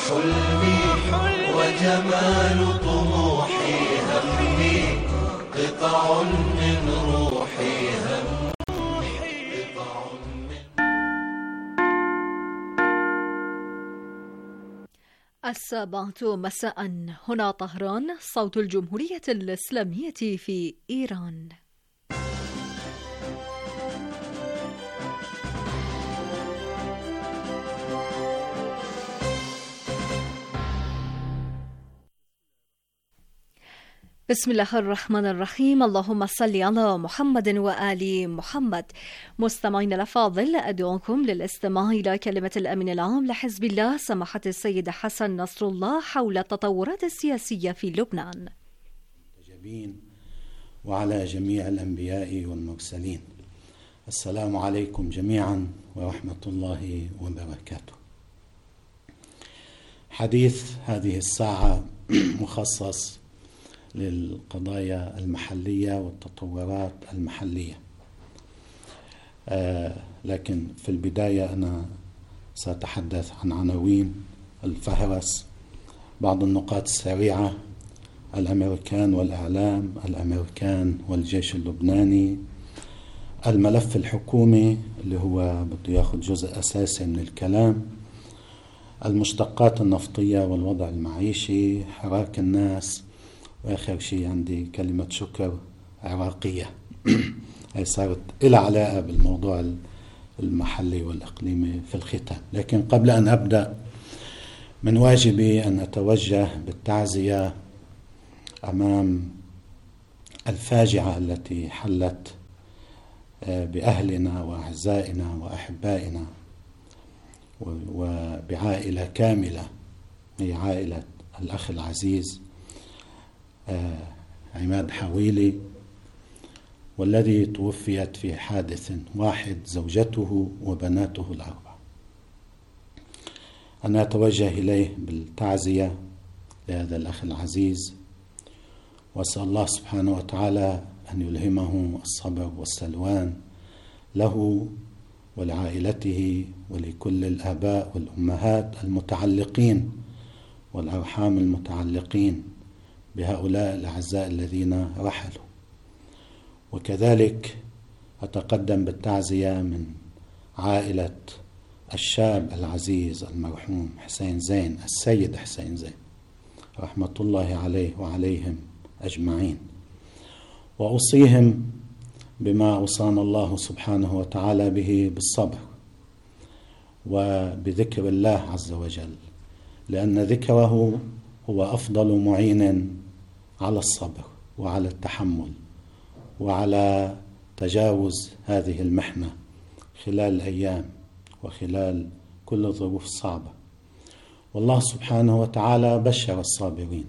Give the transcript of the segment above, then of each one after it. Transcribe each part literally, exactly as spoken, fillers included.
حلمي وجمال طموحي همي قطع من روحي همي قطع من. السابعة مساء، هنا طهران، صوت الجمهورية الإسلامية في إيران. بسم الله الرحمن الرحيم. اللهم صل على محمد وآل محمد. مستمعين الأفاضل، أدعوكم للاستماع إلى كلمة الأمين العام لحزب الله سماحة السيد حسن نصر الله حول التطورات السياسية في لبنان. وعلى جميع الأنبياء والمرسلين، السلام عليكم جميعا ورحمة الله وبركاته. حديث هذه الساعة مخصص للقضايا المحلية والتطورات المحلية، آه لكن في البداية أنا سأتحدث عن عناوين الفهرس، بعض النقاط السريعة: الأمريكان والإعلام، الأمريكان والجيش اللبناني، الملف الحكومي اللي هو بده ياخذ جزء أساسي من الكلام، المشتقات النفطية والوضع المعيشي، حراك الناس، وآخر شيء عندي كلمة شكر عراقية هي صارت إلها علاقة بالموضوع المحلي والإقليمي في الختام. لكن قبل أن أبدأ، من واجبي أن أتوجه بالتعزية أمام الفاجعة التي حلت بأهلنا وأعزائنا وأحبائنا وبعائلة كاملة، هي عائلة الأخ العزيز عماد حويلي، والذي توفيت في حادث واحد زوجته وبناته الأربع. أنا أتوجه إليه بالتعزية لهذا الأخ العزيز، وأسأل الله سبحانه وتعالى أن يلهمه الصبر والسلوان له ولعائلته ولكل الآباء والأمهات المتعلقين والأرحام المتعلقين بهؤلاء الأعزاء الذين رحلوا. وكذلك أتقدم بالتعزية من عائلة الشاب العزيز المرحوم حسين زين، السيد حسين زين، رحمة الله عليه وعليهم أجمعين، وأوصيهم بما أوصانا الله سبحانه وتعالى به بالصبر وبذكر الله عز وجل، لأن ذكره هو أفضل معين على الصبر وعلى التحمل وعلى تجاوز هذه المحنة خلال الأيام وخلال كل الظروف الصعبة. والله سبحانه وتعالى بشر الصابرين،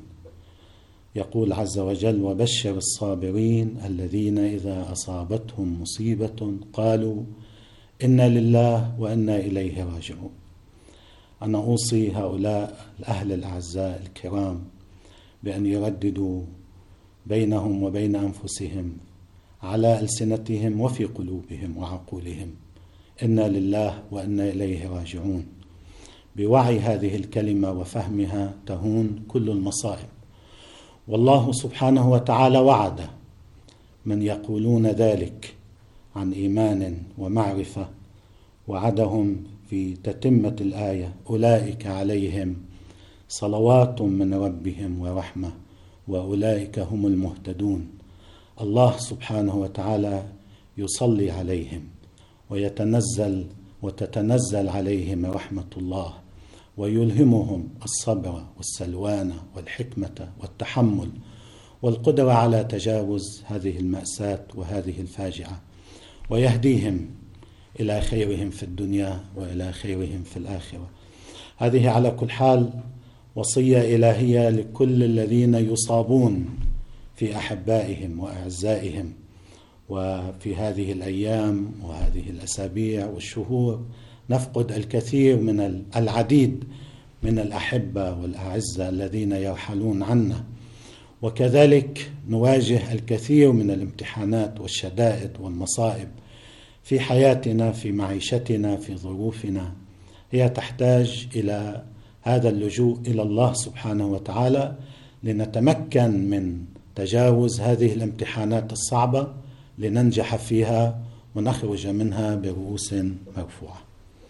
يقول عز وجل: وبشر الصابرين الذين إذا أصابتهم مصيبة قالوا إنا لله وإنا إليه راجعون. أنا أوصي هؤلاء الأهل الأعزاء الكرام بأن يرددوا بينهم وبين أنفسهم على ألسنتهم وفي قلوبهم وعقولهم إنا لله وإنا إليه راجعون. بوعي هذه الكلمة وفهمها تهون كل المصائب. والله سبحانه وتعالى وعد من يقولون ذلك عن إيمان ومعرفة، وعدهم في تتمة الآية: أولئك عليهم صلوات من ربهم ورحمة وأولئك هم المهتدون. الله سبحانه وتعالى يصلي عليهم ويتنزل وتتنزل عليهم رحمة الله، ويلهمهم الصبر والسلوان والحكمة والتحمل والقدرة على تجاوز هذه المأساة وهذه الفاجعة، ويهديهم إلى خيرهم في الدنيا وإلى خيرهم في الآخرة. هذه على كل حال وصية إلهية لكل الذين يصابون في أحبائهم وأعزائهم، وفي هذه الأيام وهذه الأسابيع والشهور نفقد الكثير من العديد من الأحبة والأعزة الذين يرحلون عنا، وكذلك نواجه الكثير من الامتحانات والشدائد والمصائب في حياتنا، في معيشتنا، في ظروفنا. هي تحتاج إلى هذا اللجوء إلى الله سبحانه وتعالى لنتمكن من تجاوز هذه الامتحانات الصعبة لننجح فيها ونخرج منها برؤوس مرفوعة.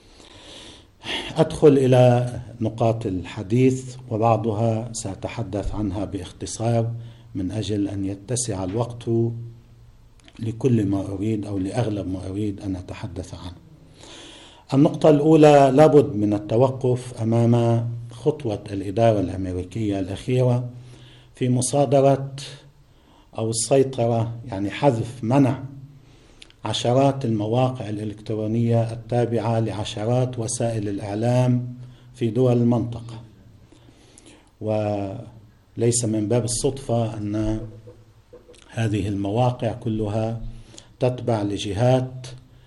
أدخل إلى نقاط الحديث وبعضها سأتحدث عنها باختصار من أجل أن يتسع الوقت لكل ما أريد أو لأغلب ما أريد أن أتحدث عنه. النقطة الأولى، لابد من التوقف أمام خطوة الإدارة الأمريكية الأخيرة في مصادرة أو السيطرة، يعني حذف منع عشرات المواقع الإلكترونية التابعة لعشرات وسائل الإعلام في دول المنطقة. وليس من باب الصدفة أن هذه المواقع كلها تتبع لجهات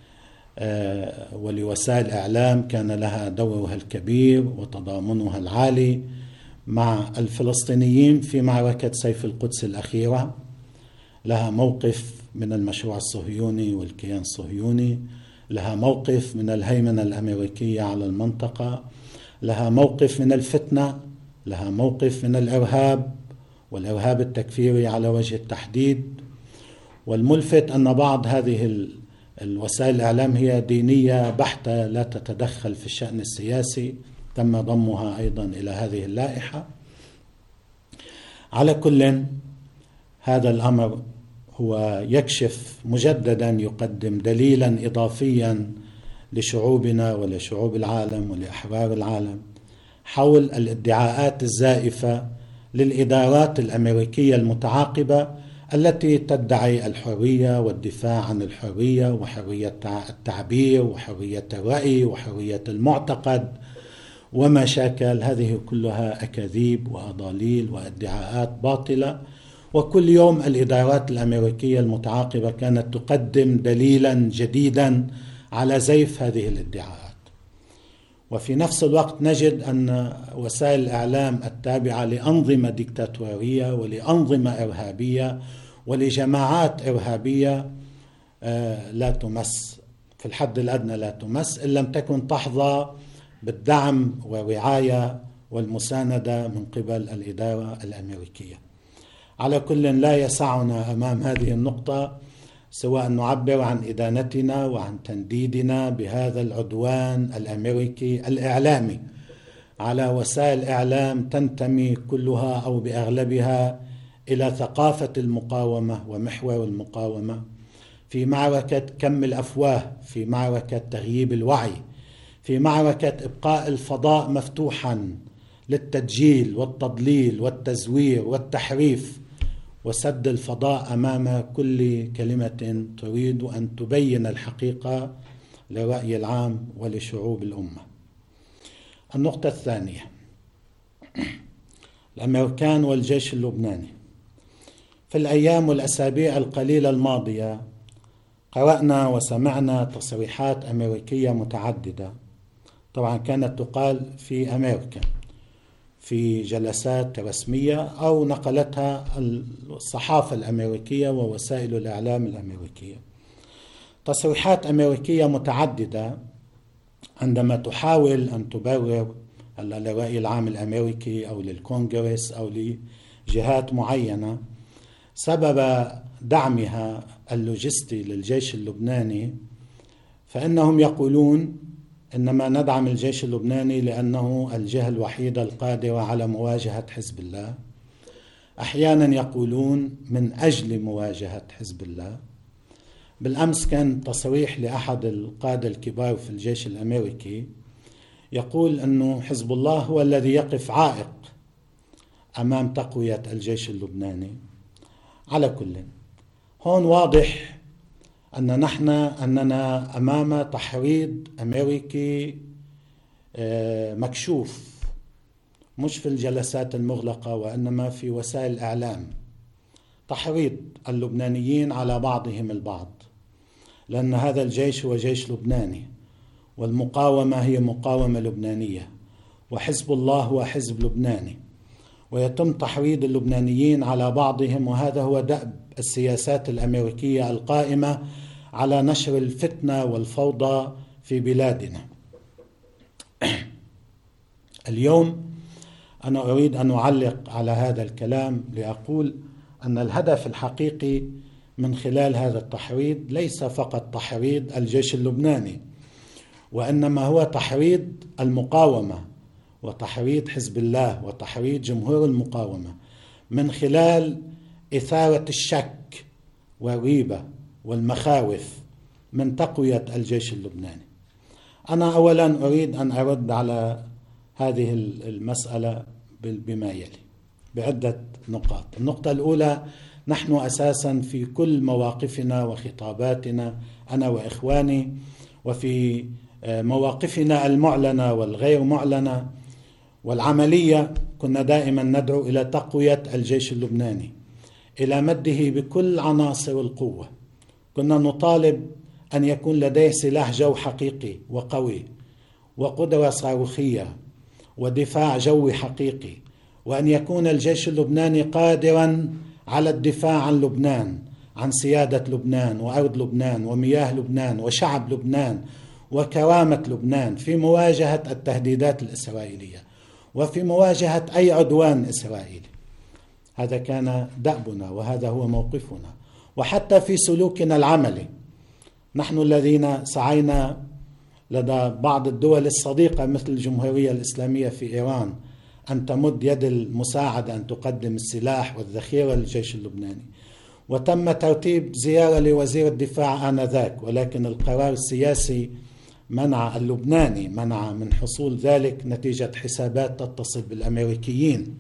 ولوسائل إعلام كان لها دورها الكبير وتضامنها العالي مع الفلسطينيين في معركة سيف القدس الأخيرة، لها موقف من المشروع الصهيوني والكيان الصهيوني، لها موقف من الهيمنة الأمريكية على المنطقة، لها موقف من الفتنة، لها موقف من الإرهاب والإرهاب التكفيري على وجه التحديد. والملفت أن بعض هذه الوسائل الإعلام هي دينية بحتة لا تتدخل في الشأن السياسي، تم ضمها أيضا إلى هذه اللائحة. على كل، هذا الأمر هو يكشف مجددا، يقدم دليلا إضافيا لشعوبنا ولشعوب العالم ولأحرار العالم حول الادعاءات الزائفة للإدارات الأمريكية المتعاقبة التي تدعي الحرية والدفاع عن الحرية وحرية التعبير وحرية الرأي وحرية المعتقد وما شاكل. هذه كلها أكاذيب وأضاليل وادعاءات باطلة، وكل يوم الإدارات الأمريكية المتعاقبة كانت تقدم دليلا جديدا على زيف هذه الادعاءات. وفي نفس الوقت نجد أن وسائل الإعلام التابعة لأنظمة ديكتاتورية ولأنظمة إرهابية ولجماعات إرهابية لا تمس، في الحد الأدنى لا تمس، إن لم تكن تحظى بالدعم والرعاية والمساندة من قبل الإدارة الأمريكية. على كل، لا يسعنا أمام هذه النقطة سواء أن نعبر عن إدانتنا وعن تنديدنا بهذا العدوان الأمريكي الإعلامي على وسائل إعلام تنتمي كلها أو بأغلبها إلى ثقافة المقاومة ومحور المقاومة، في معركة كم الأفواه، في معركة تغييب الوعي، في معركة إبقاء الفضاء مفتوحا للتدجيل والتضليل والتزوير والتحريف، وسد الفضاء أمام كل كلمة تريد أن تبين الحقيقة للرأي العام ولشعوب الأمة. النقطة الثانية، الأمريكان والجيش اللبناني. في الأيام والأسابيع القليلة الماضية قرأنا وسمعنا تصريحات أمريكية متعددة، طبعا كانت تقال في أمريكا في جلسات رسمية أو نقلتها الصحافة الأمريكية ووسائل الإعلام الأمريكية. تصريحات أمريكية متعددة عندما تحاول أن تبرر للرأي العام الأمريكي أو للكونغرس أو لجهات معينة سبب دعمها اللوجستي للجيش اللبناني، فإنهم يقولون إنما ندعم الجيش اللبناني لأنه الجهة الوحيدة القادرة على مواجهة حزب الله. أحيانا يقولون من أجل مواجهة حزب الله. بالأمس كان تصريح لأحد القادة الكبار في الجيش الأمريكي يقول أنه حزب الله هو الذي يقف عائق أمام تقوية الجيش اللبناني. على كل، هون واضح أن نحن أننا أمام تحريض أمريكي مكشوف، مش في الجلسات المغلقة وإنما في وسائل الإعلام، تحريض اللبنانيين على بعضهم البعض، لأن هذا الجيش هو جيش لبناني والمقاومة هي مقاومة لبنانية وحزب الله هو حزب لبناني، ويتم تحريض اللبنانيين على بعضهم، وهذا هو دأب السياسات الأمريكية القائمة على نشر الفتنة والفوضى في بلادنا. اليوم أنا أريد أن أعلق على هذا الكلام لأقول أن الهدف الحقيقي من خلال هذا التحريض ليس فقط تحريض الجيش اللبناني، وإنما هو تحريض المقاومة وتحريض حزب الله وتحريض جمهور المقاومة من خلال إثارة الشك والريبة والمخاوف من تقوية الجيش اللبناني. أنا أولا أريد أن أرد على هذه المسألة بما يلي بعدة نقاط. النقطة الأولى: نحن أساسا في كل مواقفنا وخطاباتنا أنا وإخواني وفي مواقفنا المعلنة والغير معلنة والعملية كنا دائما ندعو إلى تقوية الجيش اللبناني، إلى مده بكل عناصر القوة. كنا نطالب أن يكون لديه سلاح جو حقيقي وقوي وقدرة صاروخية ودفاع جوي حقيقي، وأن يكون الجيش اللبناني قادرا على الدفاع عن لبنان، عن سيادة لبنان وأرض لبنان ومياه لبنان وشعب لبنان وكرامة لبنان في مواجهة التهديدات الإسرائيلية وفي مواجهة أي عدوان إسرائيلي. هذا كان دأبنا وهذا هو موقفنا. وحتى في سلوكنا العملي، نحن الذين سعينا لدى بعض الدول الصديقة مثل الجمهورية الإسلامية في إيران أن تمد يد المساعدة، أن تقدم السلاح والذخيرة للجيش اللبناني، وتم ترتيب زيارة لوزير الدفاع آنذاك، ولكن القرار السياسي منع اللبناني منع من حصول ذلك نتيجة حسابات تتصل بالأمريكيين.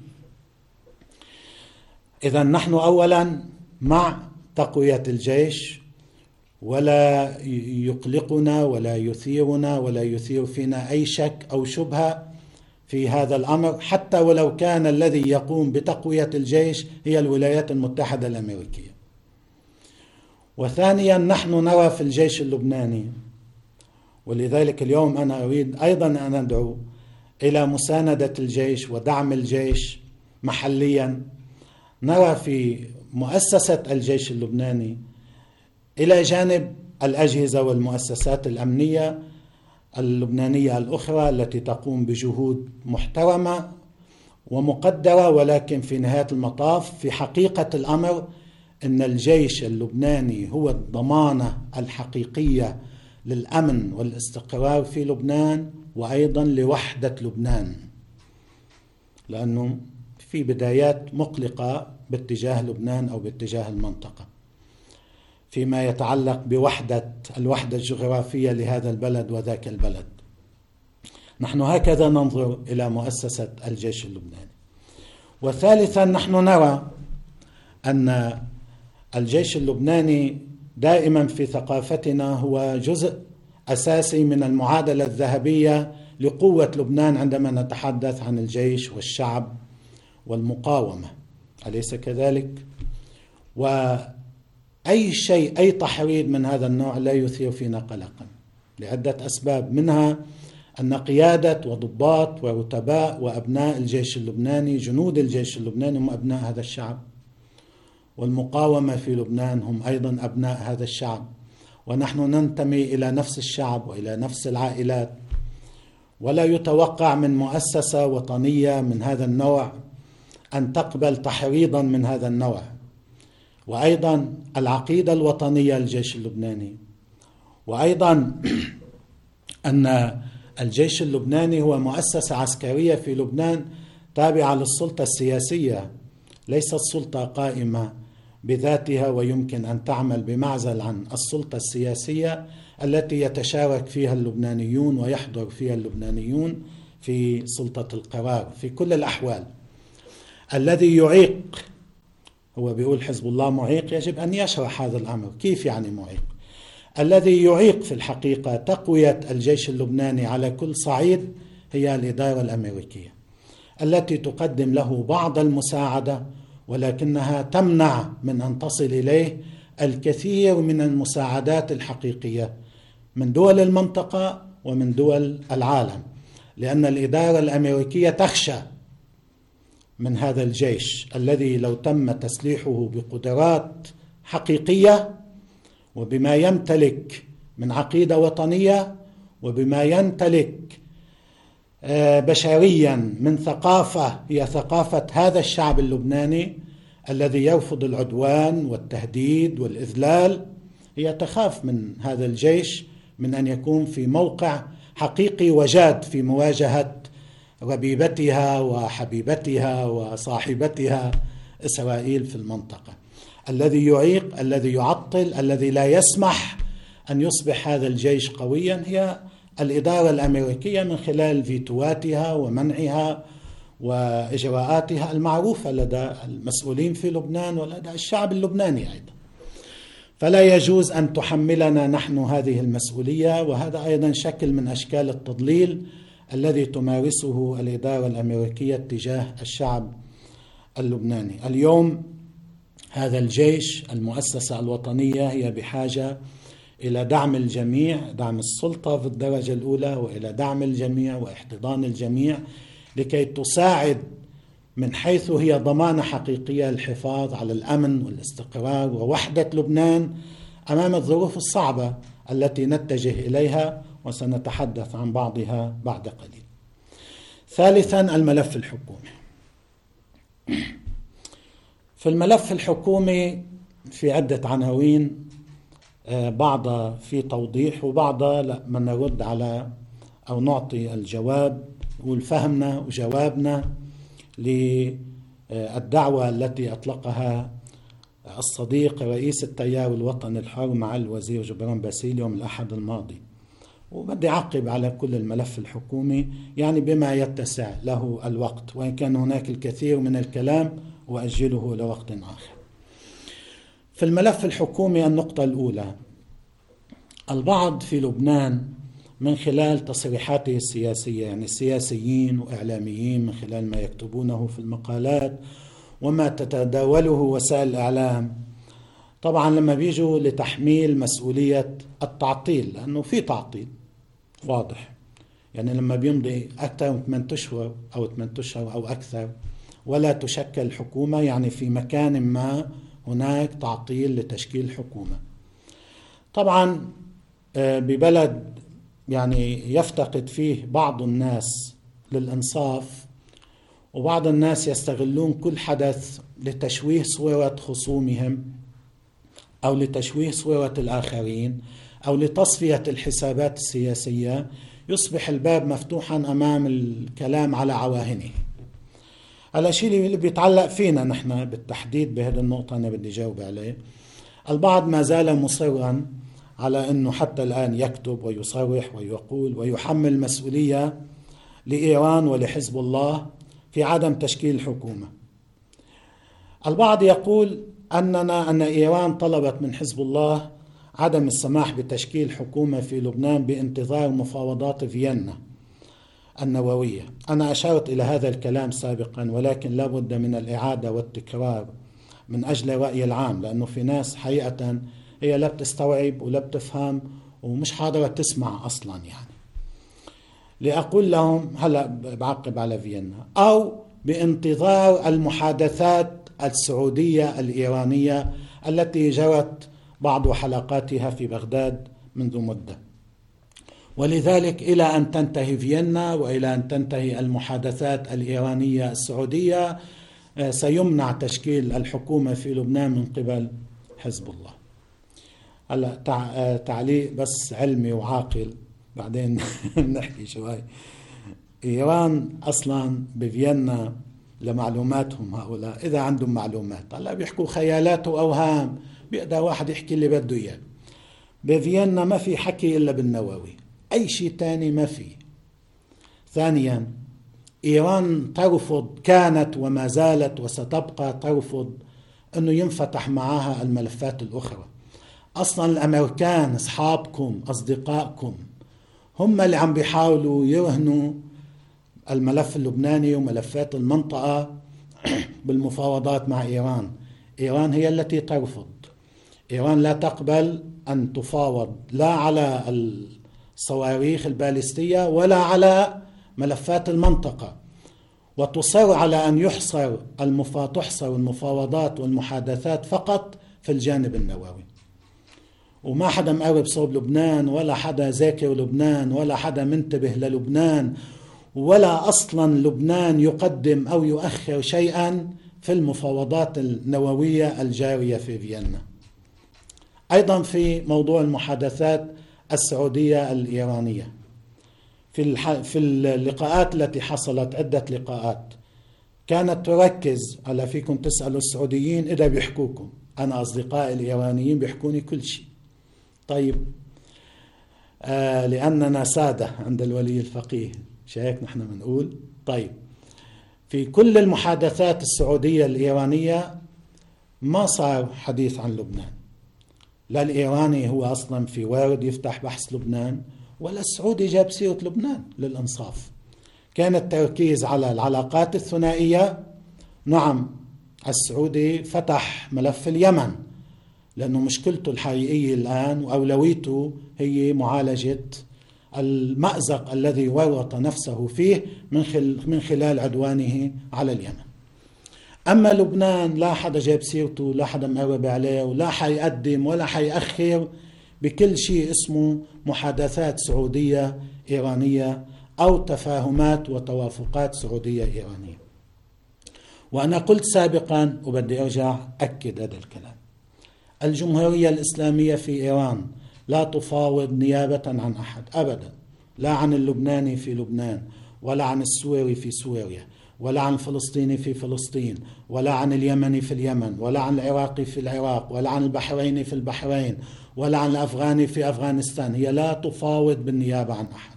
إذن نحن أولا مع تقوية الجيش، ولا يقلقنا ولا يثيرنا ولا يثير فينا أي شك أو شبهة في هذا الأمر، حتى ولو كان الذي يقوم بتقوية الجيش هي الولايات المتحدة الأمريكية. وثانيا نحن نرى في الجيش اللبناني، ولذلك اليوم أنا أريد أيضا أن أدعو إلى مساندة الجيش ودعم الجيش محليا. نرى في مؤسسة الجيش اللبناني إلى جانب الأجهزة والمؤسسات الأمنية اللبنانية الأخرى التي تقوم بجهود محترمة ومقدرة، ولكن في نهاية المطاف في حقيقة الأمر أن الجيش اللبناني هو الضمانة الحقيقية للأمن والاستقرار في لبنان وأيضا لوحدة لبنان، لأنه في بدايات مقلقة باتجاه لبنان أو باتجاه المنطقة فيما يتعلق بوحدة الوحدة الجغرافية لهذا البلد وذاك البلد. نحن هكذا ننظر إلى مؤسسة الجيش اللبناني. وثالثا نحن نرى أن الجيش اللبناني دائما في ثقافتنا هو جزء أساسي من المعادلة الذهبية لقوة لبنان عندما نتحدث عن الجيش والشعب والمقاومة، أليس كذلك؟ وأي شيء أي تحريض من هذا النوع لا يثير فينا قلقا لعدة أسباب، منها أن قيادة وضباط ورتباء وأبناء الجيش اللبناني جنود الجيش اللبناني هم أبناء هذا الشعب، والمقاومة في لبنان هم أيضا أبناء هذا الشعب، ونحن ننتمي إلى نفس الشعب وإلى نفس العائلات، ولا يتوقع من مؤسسة وطنية من هذا النوع أن تقبل تحريضا من هذا النوع. وأيضا العقيدة الوطنية للجيش اللبناني، وأيضا أن الجيش اللبناني هو مؤسسة عسكرية في لبنان تابعة للسلطة السياسية، ليست سلطة قائمة بذاتها ويمكن أن تعمل بمعزل عن السلطة السياسية التي يتشارك فيها اللبنانيون ويحضر فيها اللبنانيون في سلطة القرار في كل الأحوال. الذي يعيق، هو بيقول حزب الله معيق، يجب أن يشرح هذا الأمر كيف يعني معيق. الذي يعيق في الحقيقة تقوية الجيش اللبناني على كل صعيد هي الإدارة الأمريكية التي تقدم له بعض المساعدة، ولكنها تمنع من أن تصل إليه الكثير من المساعدات الحقيقية من دول المنطقة ومن دول العالم، لأن الإدارة الأمريكية تخشى من هذا الجيش الذي لو تم تسليحه بقدرات حقيقية وبما يمتلك من عقيدة وطنية وبما يمتلك بشريا من ثقافة هي ثقافة هذا الشعب اللبناني الذي يرفض العدوان والتهديد والإذلال، هي تخاف من هذا الجيش من أن يكون في موقع حقيقي وجاد في مواجهة ربيبتها وحبيبتها وصاحبتها إسرائيل في المنطقة. الذي يعيق، الذي يعطل، الذي لا يسمح أن يصبح هذا الجيش قويا هي الإدارة الأمريكية من خلال فيتواتها ومنعها وإجراءاتها المعروفة لدى المسؤولين في لبنان ولدى الشعب اللبناني أيضا. فلا يجوز أن تحملنا نحن هذه المسؤولية، وهذا أيضا شكل من أشكال التضليل الذي تمارسه الإدارة الأمريكية تجاه الشعب اللبناني. اليوم هذا الجيش، المؤسسة الوطنية، هي بحاجة إلى دعم الجميع، دعم السلطة في الدرجة الأولى، وإلى دعم الجميع واحتضان الجميع لكي تساعد من حيث هي ضمانة حقيقية للحفاظ على الأمن والاستقرار ووحدة لبنان أمام الظروف الصعبة التي نتجه إليها، وسنتحدث عن بعضها بعد قليل. ثالثا، الملف الحكومي. في الملف الحكومي في عدة عناوين، بعضها في توضيح وبعضها لا من نرد على أو نعطي الجواب والفهمنا وجوابنا للدعوة التي أطلقها الصديق رئيس التيار الوطني الحر مع الوزير جبران باسيل يوم الأحد الماضي. وبدي أعقب على كل الملف الحكومي يعني بما يتسع له الوقت، وإن كان هناك الكثير من الكلام وأجله لوقت آخر. في الملف الحكومي، النقطة الأولى، البعض في لبنان من خلال تصريحاته السياسية، يعني السياسيين وإعلاميين من خلال ما يكتبونه في المقالات وما تتداوله وسائل الإعلام، طبعا لما بيجوا لتحميل مسؤولية التعطيل، لأنه في تعطيل واضح، يعني لما بيمضي أكثر من ثمانية أشهر أو ثمانية أشهر أو أكثر ولا تشكل حكومة، يعني في مكان ما هناك تعطيل لتشكيل حكومة. طبعا ببلد يعني يفتقد فيه بعض الناس للإنصاف، وبعض الناس يستغلون كل حدث لتشويه صورة خصومهم أو لتشويه صورة الآخرين أو لتصفية الحسابات السياسية، يصبح الباب مفتوحا أمام الكلام على عواهنه. هذا الشيء اللي بيتعلق فينا نحن بالتحديد بهذه النقطة أنا بدي جاوب عليه. البعض ما زال مصرا على أنه حتى الآن يكتب ويصرح ويقول ويحمل مسؤولية لإيران ولحزب الله في عدم تشكيل حكومة. البعض يقول أننا أن إيران طلبت من حزب الله عدم السماح بتشكيل حكومة في لبنان بانتظار مفاوضات فيينا النووية. أنا أشرت إلى هذا الكلام سابقا، ولكن لا بد من الإعادة والتكرار من أجل الرأي العام، لأنه في ناس حقيقة هي لا بتستوعب ولا بتفهم ومش حاضرة تسمع أصلا. يعني لأقول لهم هلأ بعقب على فيينا، أو بانتظار المحادثات السعودية الإيرانية التي جرت بعض حلقاتها في بغداد منذ مدة، ولذلك إلى أن تنتهي فيينا وإلى أن تنتهي المحادثات الإيرانية السعودية سيمنع تشكيل الحكومة في لبنان من قبل حزب الله. هلا تعليق بس علمي وعاقل بعدين نحكي شوي. إيران أصلا بفيينا لمعلوماتهم هؤلاء إذا عندهم معلومات، هلا بيحكوا خيالات وأوهام، بيقدر واحد يحكي اللي بده إياه. بفيينا ما في حكي إلا بالنووي، أي شيء تاني ما في. ثانيا، إيران ترفض، كانت وما زالت وستبقى ترفض أنه ينفتح معها الملفات الأخرى. أصلا الأمريكان أصحابكم أصدقائكم هم اللي عم بيحاولوا يرهنوا الملف اللبناني وملفات المنطقة بالمفاوضات مع إيران. إيران هي التي ترفض. إيران لا تقبل أن تفاوض لا على الصواريخ البالستية ولا على ملفات المنطقة، وتصر على أن يحصر المفا... تحصر المفاوضات والمحادثات فقط في الجانب النووي. وما حدا مقرب صوب لبنان، ولا حدا ذاكر لبنان، ولا حدا منتبه للبنان، ولا أصلا لبنان يقدم أو يؤخر شيئا في المفاوضات النووية الجارية في فيينا. أيضا في موضوع المحادثات السعودية الإيرانية، في الح... في اللقاءات التي حصلت، عدة لقاءات كانت تركز على فيكم تسألوا السعوديين إذا بيحكوكم، أنا أصدقائي الإيرانيين بيحكوني كل شيء. طيب آه لأننا سادة عند الولي الفقيه، شايف نحن بنقول. طيب في كل المحادثات السعودية الإيرانية ما صار حديث عن لبنان، لا الإيراني هو أصلا في وارد يفتح بحث لبنان، ولا السعودي جاب سيرة لبنان للإنصاف. كان التركيز على العلاقات الثنائية. نعم السعودي فتح ملف اليمن لأنه مشكلته الحقيقية الآن وأولويته هي معالجة المأزق الذي ورط نفسه فيه من خلال عدوانه على اليمن. أما لبنان لا حدا جاب سيرته، لا حدا مقرب عليه، ولا حيقدم ولا حيأخر بكل شيء اسمه محادثات سعودية إيرانية أو تفاهمات وتوافقات سعودية إيرانية. وأنا قلت سابقا وبدي أرجع أكد هذا الكلام، الجمهورية الإسلامية في إيران لا تفاوض نيابة عن أحد أبدا، لا عن اللبناني في لبنان، ولا عن السوري في سوريا، ولا عن الفلسطيني في فلسطين، ولا عن اليمني في اليمن، ولا عن العراقي في العراق، ولا عن البحريني في البحرين، ولا عن الأفغاني في أفغانستان. هي لا تفاوض بالنيابة عن أحد.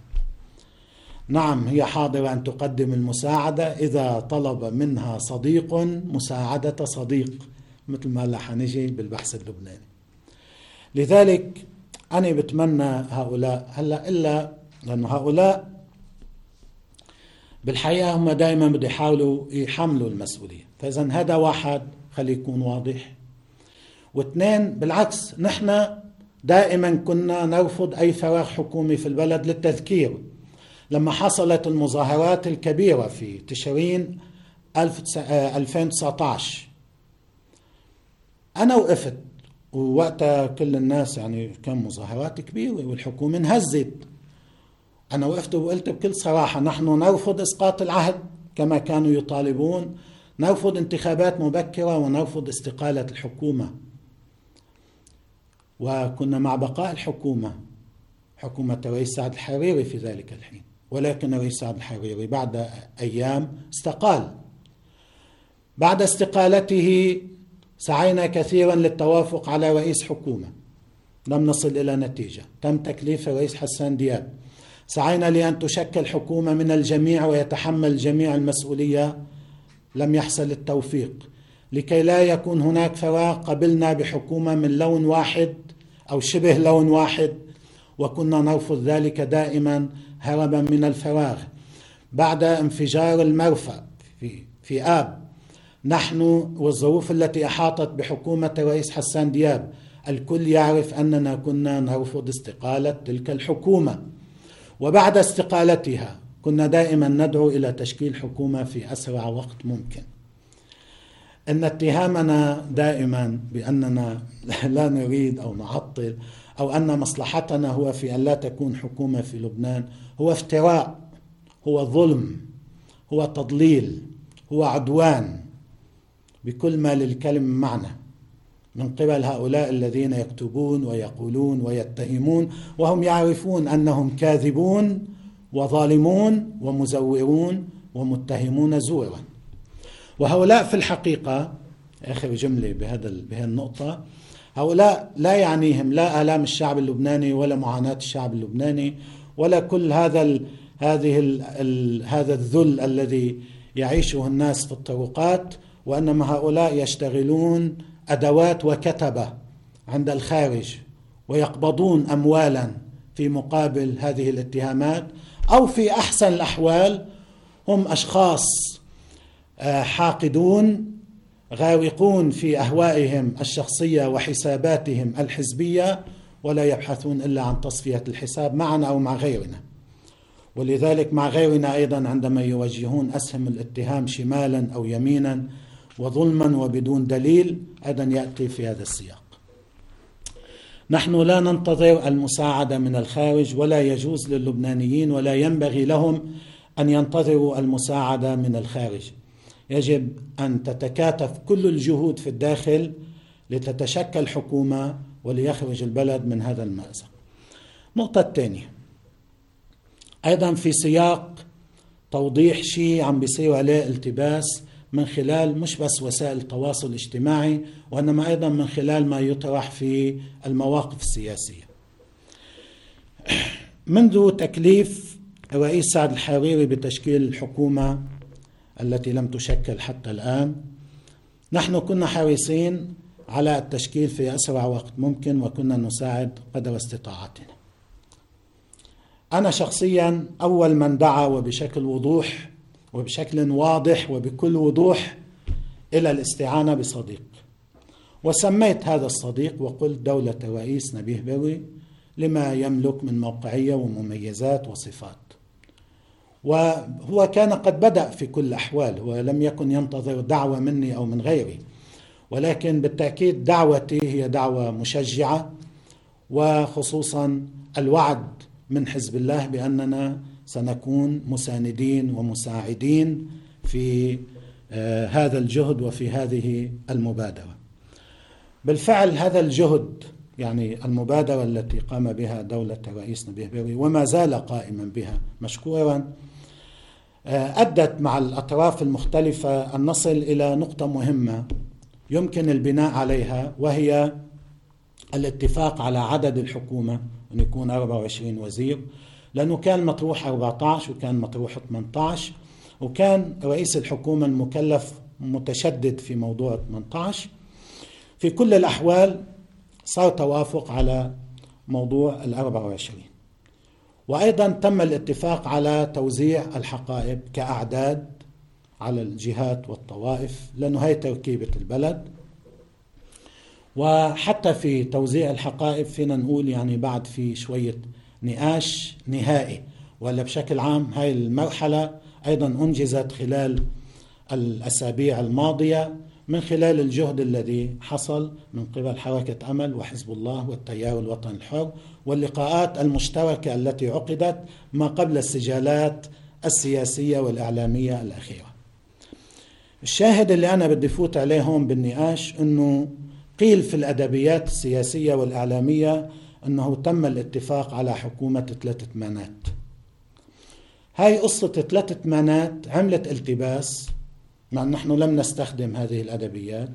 نعم هي حاضرة أن تقدم المساعدة إذا طلب منها صديق مساعدة صديق، مثل ما رح نجي بالبحث اللبناني. لذلك أنا بتمنى هؤلاء هلا إلا لأنه هؤلاء بالحقيقة هم دائما بده يحاولوا يحملوا المسؤولية، فإذا هذا واحد خلي يكون واضح. واثنين بالعكس، نحن دائما كنا نرفض أي فراغ حكومي في البلد. للتذكير، لما حصلت المظاهرات الكبيرة في تشرين ألفين وتسعة عشر أنا وقفت، ووقتها كل الناس يعني كان مظاهرات كبيرة والحكومة انهزت. أنا وقفت وقلت بكل صراحة نحن نرفض إسقاط العهد كما كانوا يطالبون، نرفض انتخابات مبكرة، ونرفض استقالة الحكومة. وكنا مع بقاء الحكومة، حكومة الرئيس سعد الحريري في ذلك الحين، ولكن الرئيس سعد الحريري بعد أيام استقال. بعد استقالته سعينا كثيرا للتوافق على رئيس حكومة، لم نصل إلى نتيجة. تم تكليف الرئيس حسان دياب. سعينا لأن تشكل حكومة من الجميع ويتحمل الجميع المسؤولية، لم يحصل التوفيق. لكي لا يكون هناك فراغ قبلنا بحكومة من لون واحد أو شبه لون واحد، وكنا نرفض ذلك دائما هربا من الفراغ. بعد انفجار المرفأ في, في آب، نحن والظروف التي أحاطت بحكومة الرئيس حسان دياب، الكل يعرف أننا كنا نرفض استقالة تلك الحكومة. وبعد استقالتها كنا دائما ندعو إلى تشكيل حكومة في أسرع وقت ممكن. إن اتهامنا دائما بأننا لا نريد أو نعطل أو أن مصلحتنا هو في أن لا تكون حكومة في لبنان هو افتراء، هو ظلم، هو تضليل، هو عدوان بكل ما للكلمة معنى من قبل هؤلاء الذين يكتبون ويقولون ويتهمون، وهم يعرفون أنهم كاذبون وظالمون ومزورون ومتهمون زورا. وهؤلاء في الحقيقة، آخر جملة بهذا بهذه النقطة، هؤلاء لا يعنيهم لا آلام الشعب اللبناني ولا معاناة الشعب اللبناني ولا كل هذا ال هذه ال ال هذا الذل الذي يعيشه الناس في الطرقات، وإنما هؤلاء يشتغلون أدوات وكتبة عند الخارج ويقبضون أموالا في مقابل هذه الاتهامات، أو في أحسن الأحوال هم أشخاص حاقدون غارقون في أهوائهم الشخصية وحساباتهم الحزبية، ولا يبحثون إلا عن تصفية الحساب معنا أو مع غيرنا. ولذلك مع غيرنا أيضا عندما يوجهون أسهم الاتهام شمالا أو يمينا وظلما وبدون دليل أيضا يأتي في هذا السياق. نحن لا ننتظر المساعدة من الخارج، ولا يجوز للبنانيين ولا ينبغي لهم أن ينتظروا المساعدة من الخارج. يجب أن تتكاتف كل الجهود في الداخل لتتشكل حكومة وليخرج البلد من هذا المأزق. النقطة الثانية أيضا في سياق توضيح شيء عم بيصير عليه التباس من خلال مش بس وسائل التواصل الاجتماعي، وإنما أيضا من خلال ما يطرح في المواقف السياسية. منذ تكليف الرئيس سعد الحريري بتشكيل الحكومة التي لم تشكل حتى الآن، نحن كنا حريصين على التشكيل في أسرع وقت ممكن، وكنا نساعد قدر استطاعتنا. أنا شخصيا أول من دعا وبشكل وضوح وبشكل واضح وبكل وضوح إلى الاستعانة بصديق، وسميت هذا الصديق وقلت دولة الرئيس نبيه بري لما يملك من موقعية ومميزات وصفات. وهو كان قد بدأ في كل الأحوال، هو لم يكن ينتظر دعوة مني أو من غيري، ولكن بالتأكيد دعوتي هي دعوة مشجعة، وخصوصا الوعد من حزب الله بأننا سنكون مساندين ومساعدين في آه هذا الجهد وفي هذه المبادرة. بالفعل هذا الجهد، يعني المبادرة التي قام بها دولة الرئيس نبيه بري وما زال قائما بها مشكورا، آه أدت مع الأطراف المختلفة أن نصل إلى نقطة مهمة يمكن البناء عليها، وهي الاتفاق على عدد الحكومة، أن يكون أربعة وعشرين وزير، لأنه كان مطروح أربعة عشر وكان مطروح ثمانية عشر، وكان رئيس الحكومة المكلف متشدد في موضوع ثمانية عشر. في كل الأحوال صار توافق على موضوع الأربعة وعشرين، وأيضا تم الاتفاق على توزيع الحقائب كأعداد على الجهات والطوائف، لأنه هي تركيبة البلد. وحتى في توزيع الحقائب فينا نقول يعني بعد في شوية نقاش نهائي، ولا بشكل عام هاي المرحلة أيضا أنجزت خلال الأسابيع الماضية من خلال الجهد الذي حصل من قبل حركة أمل وحزب الله والتيار الوطني الحر، واللقاءات المشتركة التي عقدت ما قبل السجالات السياسية والإعلامية الأخيرة. الشاهد اللي أنا بدي فوت عليه هون بالنقاش أنه قيل في الأدبيات السياسية والإعلامية أنه تم الاتفاق على حكومة ثلاث ثمانات. هاي قصة ثلاث ثمانات عملت التباس، مع أن نحن لم نستخدم هذه الأدبيات،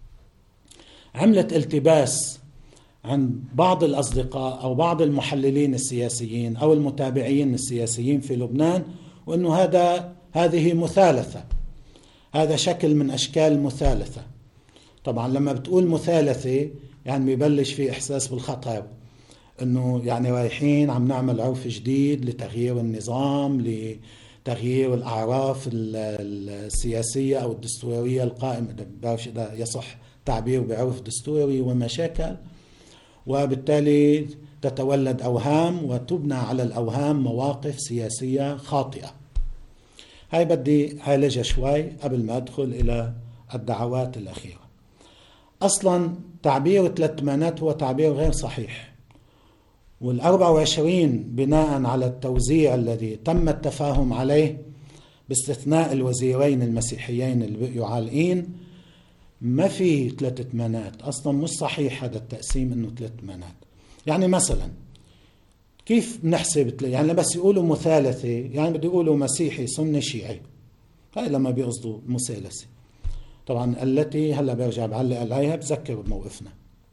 عملت التباس عند بعض الأصدقاء أو بعض المحللين السياسيين أو المتابعين السياسيين في لبنان، وأنه هذا هذه مثالثة، هذا شكل من أشكال مثالثة. طبعا لما بتقول مثالثة يعني بيبلش في إحساس بالخطر، أنه يعني رايحين عم نعمل عرف جديد لتغيير النظام، لتغيير الأعراف السياسية أو الدستورية القائمة، بعرفش إذا يصح تعبير بعرف دستوري ومشاكل، وبالتالي تتولد أوهام وتبنى على الأوهام مواقف سياسية خاطئة. هاي بدي عالجها شوي قبل ما أدخل إلى الدعوات الأخيرة. أصلا تعبير ثلاث ثمانات هو تعبير غير صحيح، والأربعة وعشرين بناء على التوزيع الذي تم التفاهم عليه باستثناء الوزيرين المسيحيين اللي بقيوا عالقين، ما في ثلاث ثمانات. أصلا مش صحيح هذا التقسيم إنه ثلاث ثمانات. يعني مثلا كيف بنحسب؟ يعني بس يقولوا مثالثة، يعني بده يقولوا مسيحي سني شيعي، هاي لما بيقصدوا مثالثة. طبعا التي هلا برجع بعلق عليها بذكر بموقفنا.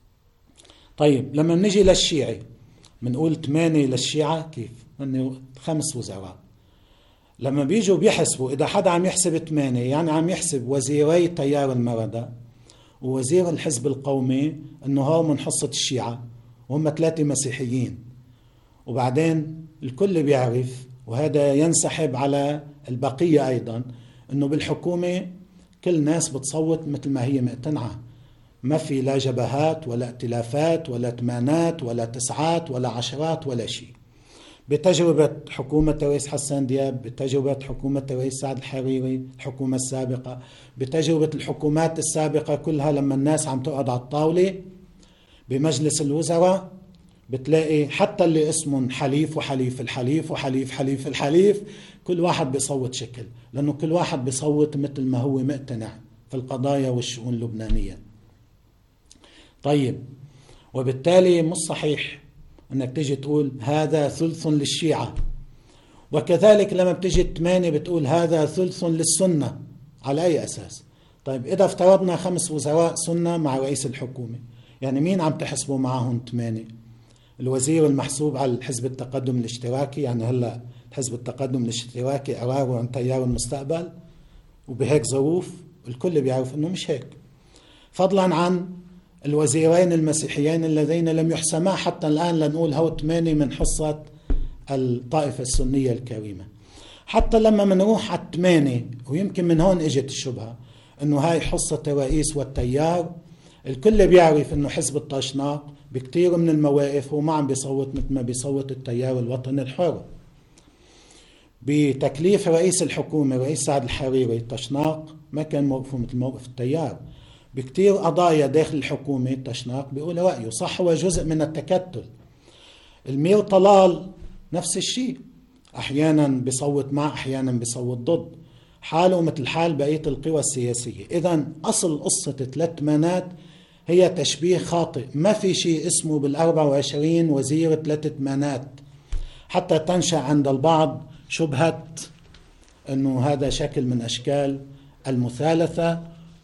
طيب لما نجي للشيعي بنقول ثمانية للشيعة، كيف؟ انه خمس وزراء. لما بيجوا بيحسبوا، اذا حدا عم يحسب ثمانية يعني عم يحسب وزيري تيار المردة ووزير الحزب القومي، انه هو من حصة الشيعة وهم ثلاثة مسيحيين. وبعدين الكل بيعرف، وهذا ينسحب على البقية ايضا، انه بالحكومة كل ناس بتصوت مثل ما هي مقتنعة، ما في لا جبهات ولا ائتلافات ولا ثمانات ولا تسعات ولا عشرات ولا شيء. بتجربة حكومة الرئيس حسان دياب، بتجربة حكومة الرئيس سعد الحريري الحكومة السابقة، بتجربة الحكومات السابقة كلها، لما الناس عم تقعد على الطاولة بمجلس الوزراء بتلاقي حتى اللي اسمهم حليف وحليف الحليف وحليف حليف الحليف كل واحد بيصوت شكل، لأنه كل واحد بيصوت مثل ما هو مقتنع في القضايا والشؤون اللبنانية. طيب، وبالتالي مش صحيح أنك تيجي تقول هذا ثلث للشيعة، وكذلك لما بتيجي ثمانية بتقول هذا ثلث للسنة. على أي أساس؟ طيب إذا افترضنا خمس وزراء سنة مع رئيس الحكومة، يعني مين عم تحسبوا معهم ثمانية؟ الوزير المحسوب على حزب التقدم الاشتراكي، يعني هلأ حزب التقدم الاشتراكي قراره عن تيار المستقبل، وبهيك ظروف الكل بيعرف أنه مش هيك. فضلا عن الوزيرين المسيحيين الذين لم يحسما حتى الآن، لنقول هو ثمانية من حصة الطائفة السنية الكريمة. حتى لما منروح على الثمانية، ويمكن من هون اجت الشبهة انه هاي حصة الرئيس والتيار، الكل بيعرف انه حزب الطشناق بكتير من المواقف هو ما عم بيصوت مثل ما بيصوت التيار الوطني الحر. بتكليف رئيس الحكومة رئيس سعد الحريري، الطشناق ما كان موقفه مثل موقف التيار. بكتير قضايا داخل الحكومة الطشناق بيقول رأيه، صح هو جزء من التكتل. المير طلال نفس الشيء، أحيانا بيصوت مع أحيانا بيصوت ضد، حاله مثل حال بقية القوى السياسية. إذن أصل قصة ثلاث مانات هي تشبيه خاطئ، ما في شيء اسمه بالأربع وعشرين وزير ثلاث مانات، حتى تنشأ عند البعض شبهة أنه هذا شكل من أشكال المثالثة،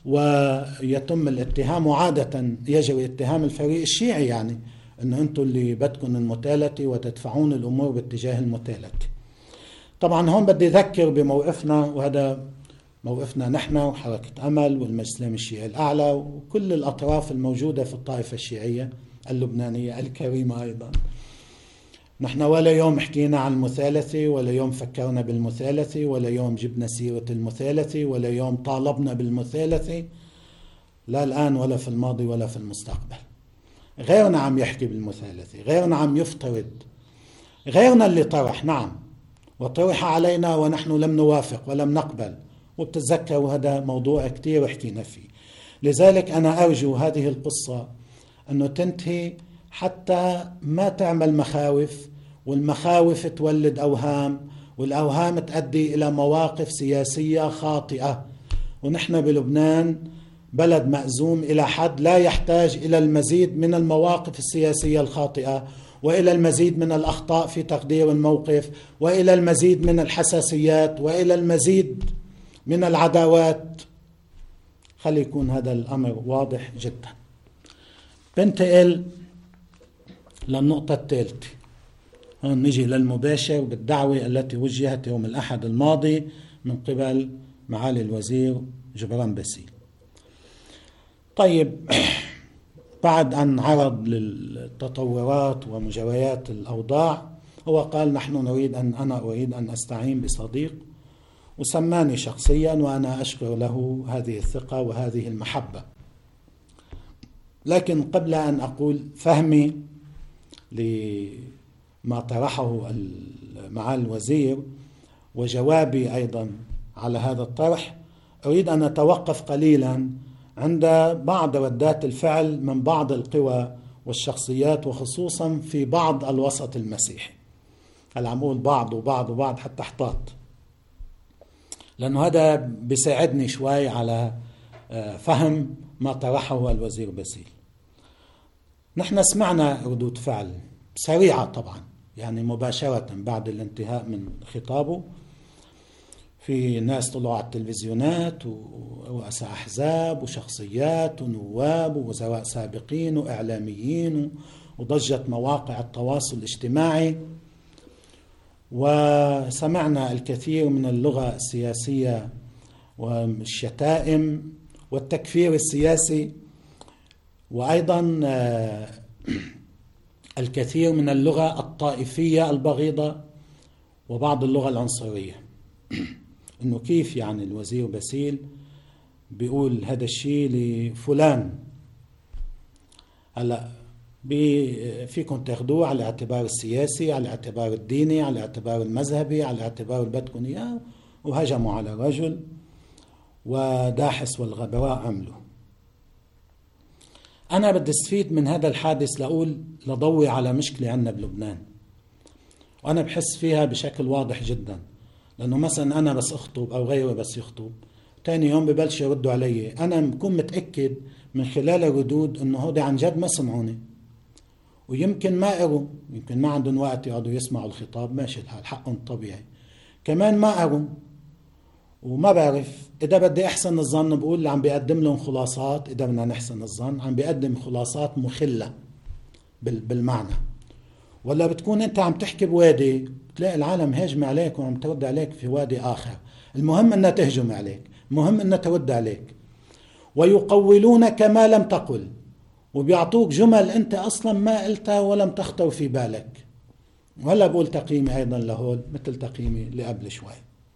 ويتم الاتهام، وعادة يجري اتهام الفريق الشيعي يعني أنه أنتم اللي بدكم المثالثة وتدفعون الأمور باتجاه المثالثة. طبعا هون بدي أذكر بموقفنا، وهذا موقفنا نحن وحركة أمل والمجلس الشيعي الأعلى وكل الأطراف الموجودة في الطائفة الشيعية اللبنانية الكريمة أيضا. نحن ولا يوم حكينا عن المثالثة، ولا يوم فكرنا بالمثالثة، ولا يوم جبنا سيرة المثالثة، ولا يوم طالبنا بالمثالثة، لا الآن ولا في الماضي ولا في المستقبل. غيرنا عم يحكي بالمثالثة، غيرنا عم يفترض، غيرنا اللي طرح، نعم، وطرح علينا ونحن لم نوافق ولم نقبل، وبتتذكروا هذا موضوع كتير حكينا فيه. لذلك أنا أرجو هذه القصة أنه تنتهي حتى ما تعمل مخاوف، والمخاوف تولد أوهام، والأوهام تؤدي إلى مواقف سياسية خاطئة. ونحن بلبنان بلد مأزوم إلى حد لا يحتاج إلى المزيد من المواقف السياسية الخاطئة، وإلى المزيد من الأخطاء في تقدير الموقف، وإلى المزيد من الحساسيات، وإلى المزيد من العداوات. خلي يكون هذا الأمر واضح جدا. بنتقل للنقطة الثالثة، هون نجي للمباشر بالدعوة التي وجهت يوم الأحد الماضي من قبل معالي الوزير جبران باسيل. طيب، بعد أن عرض للتطورات ومجريات الأوضاع، هو قال نحن نريد أن أنا أريد أن أستعين بصديق، وسماني شخصيا، وأنا أشكر له هذه الثقة وهذه المحبة. لكن قبل أن أقول فهمي لما طرحه معالي الوزير وجوابي أيضا على هذا الطرح، أريد أن أتوقف قليلا عند بعض ردات الفعل من بعض القوى والشخصيات، وخصوصا في بعض الوسط المسيحي. هل عم أقول بعض وبعض وبعض حتى احتاط، لأنه هذا بيساعدني شوي على فهم ما طرحه الوزير باسيل. نحن سمعنا ردود فعل سريعة طبعا، يعني مباشرة بعد الانتهاء من خطابه، في ناس طلعوا على التلفزيونات ورؤساء أحزاب وشخصيات ونواب ووزراء سابقين وإعلاميين، وضجت مواقع التواصل الاجتماعي، وسمعنا الكثير من اللغة السياسية والشتائم والتكفير السياسي، وأيضا الكثير من اللغة الطائفية البغيضة وبعض اللغة العنصرية. إنه كيف يعني الوزير باسيل بيقول هذا الشيء لفلان، هلا فيكم تاخدوه على الاعتبار السياسي، على الاعتبار الديني، على الاعتبار المذهبي، على الاعتبار اللي بدكم اياه، وهجموا على رجل وداحس والغبراء عملوا. أنا بدي استفيد من هذا الحادث لأقول لضوي على مشكلة عندنا بلبنان، وأنا بحس فيها بشكل واضح جدا. لأنه مثلا أنا بس أخطب أو غيره بس يخطب، تاني يوم ببلش يردوا علي، أنا بكون متأكد من خلال الردود أنه هودي عن جد ما سمعوني، ويمكن ما قروا، يمكن ما عندهم وقت يقعدوا يسمعوا الخطاب، ماشي الحال، حقهم طبيعي. كمان ما قروا وما بعرف. إذا بدي أحسن الظن بقول اللي عم بيقدم لهم خلاصات، إذا بدنا نحسن الظن عم بيقدم خلاصات مخلة بالمعنى، ولا بتكون أنت عم تحكي بوادي بتلاقي العالم هاجم عليك وعم ترد عليك في وادي آخر. المهم أنها تهجم عليك، المهم أنها ترد عليك. ويقولونك ما لم تقل، وبيعطوك جمل أنت أصلا ما قلتها ولم تخطر في بالك. وهلا بقول تقييمي أيضا لهول مثل تقييمي اللي قبل شوي.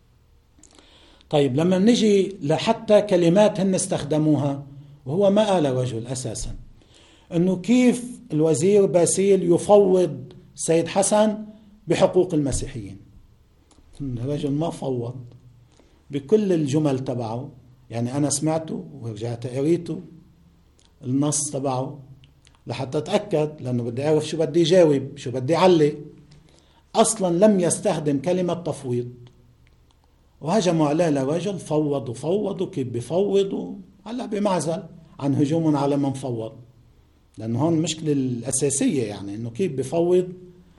طيب لما نجي لحتى كلمات هن استخدموها، وهو ما قال رجل أساسا أنه كيف الوزير باسيل يفوض سيد حسن بحقوق المسيحيين. الرجل ما فوض بكل الجمل تبعه، يعني أنا سمعته ورجعت قريته النص تبعه لحتى أتأكد، لأنه بدي أعرف شو بدي جاوب، شو بدي علق. أصلا لم يستخدم كلمة تفويض، وهجموا عليه لرجل فوضوا فوضوا كيف بفوضوا، هلا بمعزل عن هجوم على من فوض، لأنه هون المشكلة الأساسية يعني أنه كيف بفوض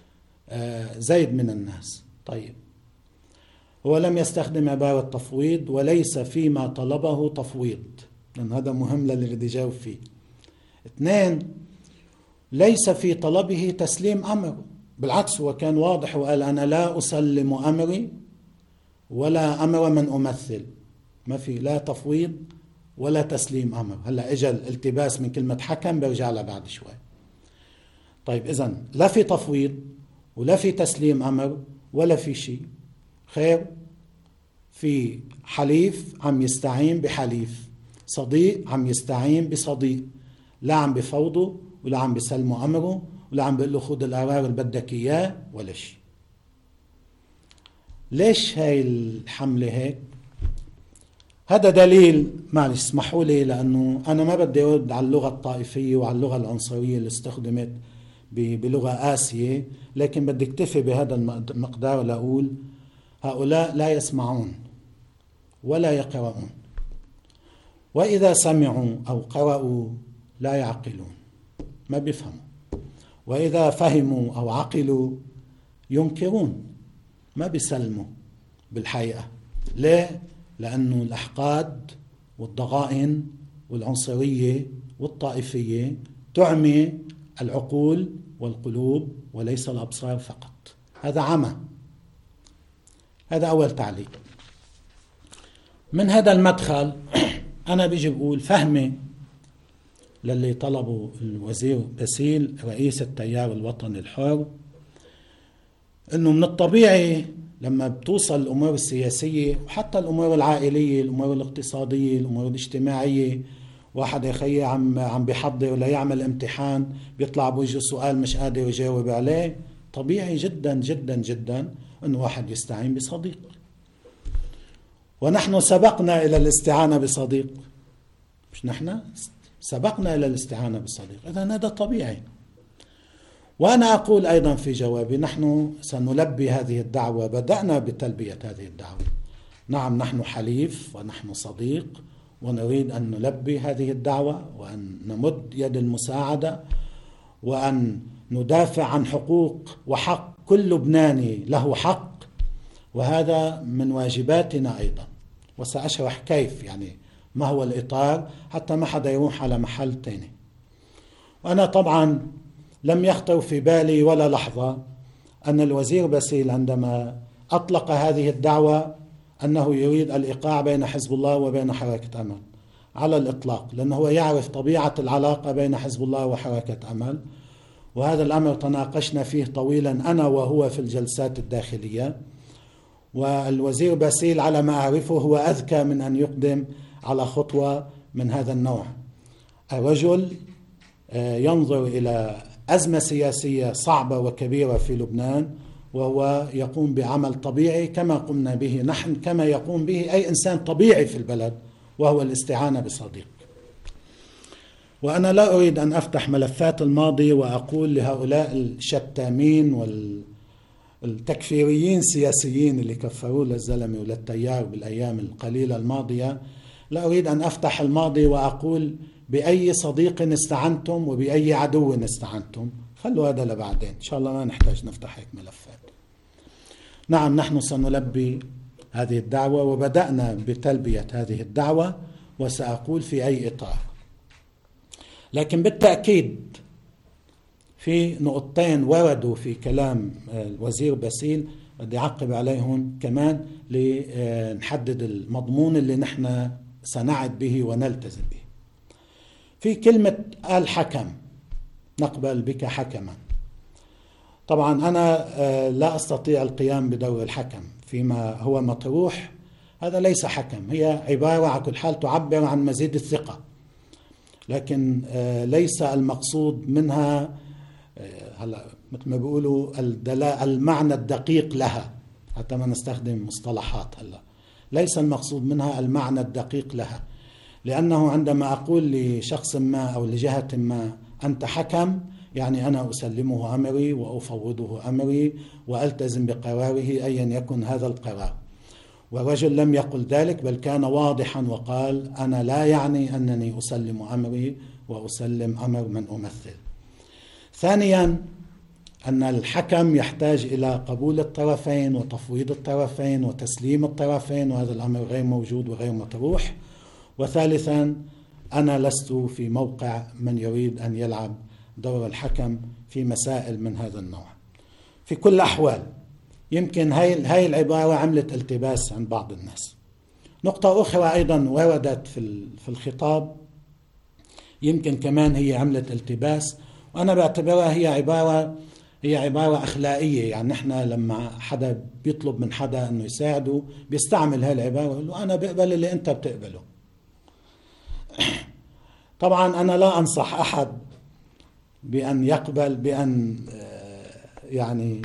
زيد من الناس. طيب هو لم يستخدم عبارة تفويض، وليس فيما طلبه تفويض، لأن هذا مهم للي بدي جاوب فيه. اثنين، ليس في طلبه تسليم أمر، بالعكس هو كان واضح وقال أنا لا أسلم أمري ولا أمر من أمثل، ما في لا تفويض ولا تسليم أمر. هلأ إجا الالتباس من كلمة حكم برجع لها بعد شوي. طيب إذن لا في تفويض ولا في تسليم أمر ولا في شيء، خير في حليف عم يستعين بحليف، صديق عم يستعين بصديق، لا عم بفوضه ولا عم بسلمه أمره ولا عم بيقول له خذ القرار اللي بدك إياه ولا شيء. ليش هاي الحملة هيك؟ هذا دليل، معلش اسمحوا لي لأنه أنا ما بدي أرد على اللغة الطائفية وعلى اللغة العنصرية اللي استخدمت بلغة آسية، لكن بدي اكتفي بهذا المقدار لأقول هؤلاء لا يسمعون ولا يقرؤون، وإذا سمعوا أو قرأوا لا يعقلون، ما بيفهموا، وإذا فهموا أو عقلوا ينكرون، ما بيسلموا بالحقيقة. ليه؟ لأنه الأحقاد والضغائن والعنصرية والطائفية تعمي العقول والقلوب وليس الأبصار فقط. هذا عمى. هذا أول تعليق. من هذا المدخل أنا بيجي بقول فهمي للي طلبوا الوزير باسيل رئيس التيار الوطني الحر، إنه من الطبيعي لما بتوصل الأمور السياسية وحتى الأمور العائلية، الأمور الاقتصادية، الأمور الاجتماعية، واحد يخي عم عم بيحضر ولا يعمل امتحان بيطلع بوجه سؤال مش قادر يجاوب عليه، طبيعي جدا جدا جدا إنه واحد يستعين بصديق. ونحن سبقنا إلى الاستعانة بصديق، مش نحن سبقنا إلى الاستعانة بصديق، إذن هذا طبيعي. وأنا أقول أيضا في جوابي نحن سنلبي هذه الدعوة، بدأنا بتلبية هذه الدعوة. نعم نحن حليف ونحن صديق ونريد أن نلبي هذه الدعوة وأن نمد يد المساعدة وأن ندافع عن حقوق وحق كل لبناني له حق، وهذا من واجباتنا أيضا. وسأشرح كيف، يعني ما هو الإطار حتى ما حدا يروح على محل تاني. وأنا طبعا لم يخطر في بالي ولا لحظة أن الوزير باسيل عندما أطلق هذه الدعوة أنه يريد الإيقاع بين حزب الله وبين حركة أمل على الإطلاق، لأنه هو يعرف طبيعة العلاقة بين حزب الله وحركة أمل، وهذا الأمر تناقشنا فيه طويلا أنا وهو في الجلسات الداخلية. والوزير باسيل على ما أعرفه هو أذكى من أن يقدم على خطوة من هذا النوع. الرجل ينظر إلى أزمة سياسية صعبة وكبيرة في لبنان، وهو يقوم بعمل طبيعي كما قمنا به نحن، كما يقوم به أي إنسان طبيعي في البلد، وهو الاستعانة بصديق. وأنا لا أريد أن أفتح ملفات الماضي وأقول لهؤلاء الشتامين والتكفيريين السياسيين اللي كفروا للزلمة وللتيار بالأيام القليلة الماضية، لا أريد أن أفتح الماضي وأقول بأي صديق استعنتم وبأي عدو استعنتم. خلوا هذا لبعدين، إن شاء الله ما نحتاج نفتح هيك ملفات. نعم، نحن سنلبي هذه الدعوة، وبدأنا بتلبية هذه الدعوة، وسأقول في أي إطار. لكن بالتأكيد في نقطتين وردوا في كلام الوزير باسيل بدي أعقب عليهم كمان لنحدد المضمون اللي نحن سنعد به ونلتزم به. في كلمة الحكم، نقبل بك حكما. طبعا أنا لا أستطيع القيام بدور الحكم فيما هو مطروح، هذا ليس حكم، هي عبارة على كل حال تعبر عن مزيد الثقة، لكن ليس المقصود منها هلا مثل ما بيقولوا المعنى الدقيق لها، حتى ما نستخدم مصطلحات هلا، ليس المقصود منها المعنى الدقيق لها، لأنه عندما أقول لشخص ما أو لجهة ما أنت حكم، يعني أنا أسلمه أمري وأفوضه أمري وألتزم بقراره أيا يكن هذا القرار. والرجل لم يقل ذلك، بل كان واضحا وقال أنا لا يعني أنني أسلم أمري وأسلم أمر من أمثل. ثانيا، أن الحكم يحتاج إلى قبول الطرفين وتفويض الطرفين وتسليم الطرفين، وهذا الأمر غير موجود وغير مطروح. وثالثا، أنا لست في موقع من يريد أن يلعب دور الحكم في مسائل من هذا النوع. في كل الأحوال يمكن هاي هاي العبارة عملت التباس عند بعض الناس. نقطة أخرى أيضا وردت في في الخطاب يمكن كمان هي عملت التباس، وأنا بعتبرها هي عبارة هي عبارة أخلاقية. يعني نحن لما حدا بيطلب من حدا أنه يساعده بيستعمل هاي العبارة، يقول له أنا بقبل اللي أنت بتقبله. طبعا أنا لا أنصح أحد بأن يقبل بأن يعني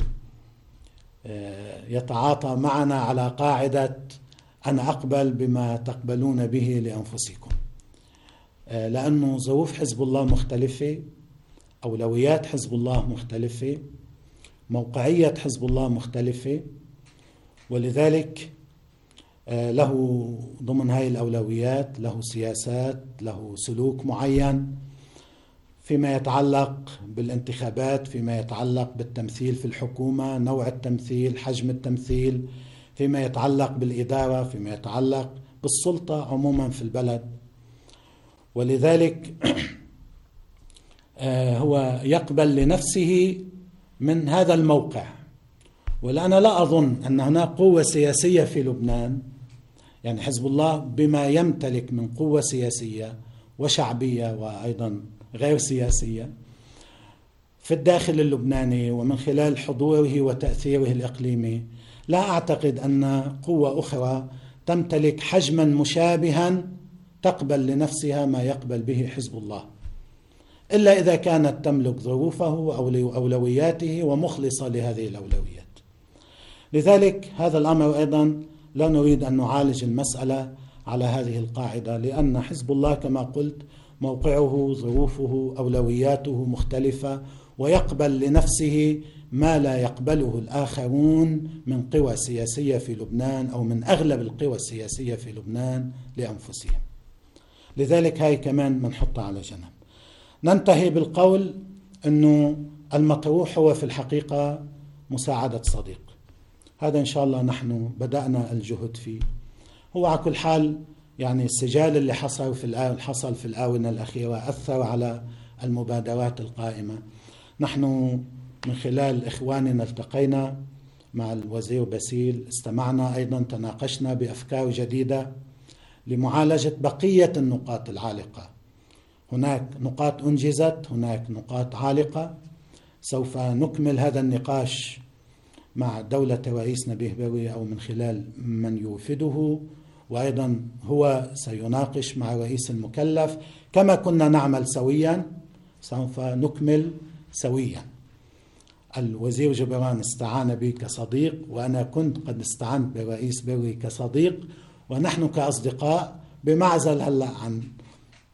يتعاطى معنا على قاعدة أنا أقبل بما تقبلون به لأنفسكم، لأنه ظروف حزب الله مختلفة، أولويات حزب الله مختلفة، موقعية حزب الله مختلفة، ولذلك له ضمن هاي الأولويات له سياسات، له سلوك معين فيما يتعلق بالانتخابات، فيما يتعلق بالتمثيل في الحكومة، نوع التمثيل، حجم التمثيل، فيما يتعلق بالإدارة، فيما يتعلق بالسلطة عموما في البلد. ولذلك هو يقبل لنفسه من هذا الموقع. وأنا لا أظن أن هناك قوة سياسية في لبنان، يعني حزب الله بما يمتلك من قوة سياسية وشعبية وأيضا غير سياسية في الداخل اللبناني ومن خلال حضوره وتأثيره الإقليمي، لا أعتقد أن قوة أخرى تمتلك حجما مشابها تقبل لنفسها ما يقبل به حزب الله، إلا إذا كانت تملك ظروفه أو أولوياته ومخلصة لهذه الأولويات. لذلك هذا الأمر أيضا لا نريد أن نعالج المسألة على هذه القاعدة، لأن حزب الله كما قلت موقعه، ظروفه، أولوياته مختلفة، ويقبل لنفسه ما لا يقبله الآخرون من قوى سياسية في لبنان أو من أغلب القوى السياسية في لبنان لأنفسهم. لذلك هاي كمان منحطها على جنب. ننتهي بالقول أنه المطروح هو في الحقيقة مساعدة صديق. هذا إن شاء الله نحن بدأنا الجهد فيه. هو على كل حال يعني السجال اللي حصل في حصل في الآونة الأخيرة أثر على المبادرات القائمة. نحن من خلال إخواننا التقينا مع الوزير باسيل، استمعنا أيضا، تناقشنا بأفكار جديدة لمعالجة بقية النقاط العالقة. هناك نقاط أنجزت، هناك نقاط عالقة. سوف نكمل هذا النقاش مع دولة رئيس نبيه بروي أو من خلال من يوفده، وأيضا هو سيناقش مع رئيس المكلف كما كنا نعمل سويا، سوف نكمل سويا. الوزير جبران استعان بي كصديق، وأنا كنت قد استعنت برئيس بروي كصديق، ونحن كأصدقاء بمعزل هلأ عن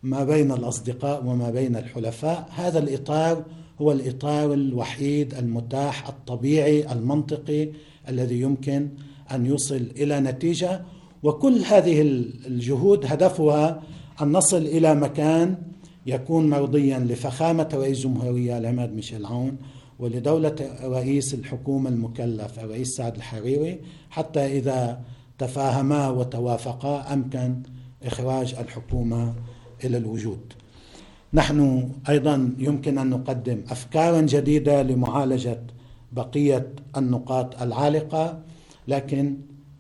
ما بين الأصدقاء وما بين الحلفاء. هذا الإطار هو الإطار الوحيد المتاح الطبيعي المنطقي الذي يمكن أن يوصل إلى نتيجة، وكل هذه الجهود هدفها أن نصل إلى مكان يكون مرضيا لفخامة رئيس الجمهورية العماد ميشيل عون ولدولة رئيس الحكومة المكلف الرئيس سعد الحريري، حتى إذا تفاهما وتوافقا أمكن إخراج الحكومة إلى الوجود. نحن أيضا يمكن أن نقدم أفكارا جديدة لمعالجة بقية النقاط العالقة، لكن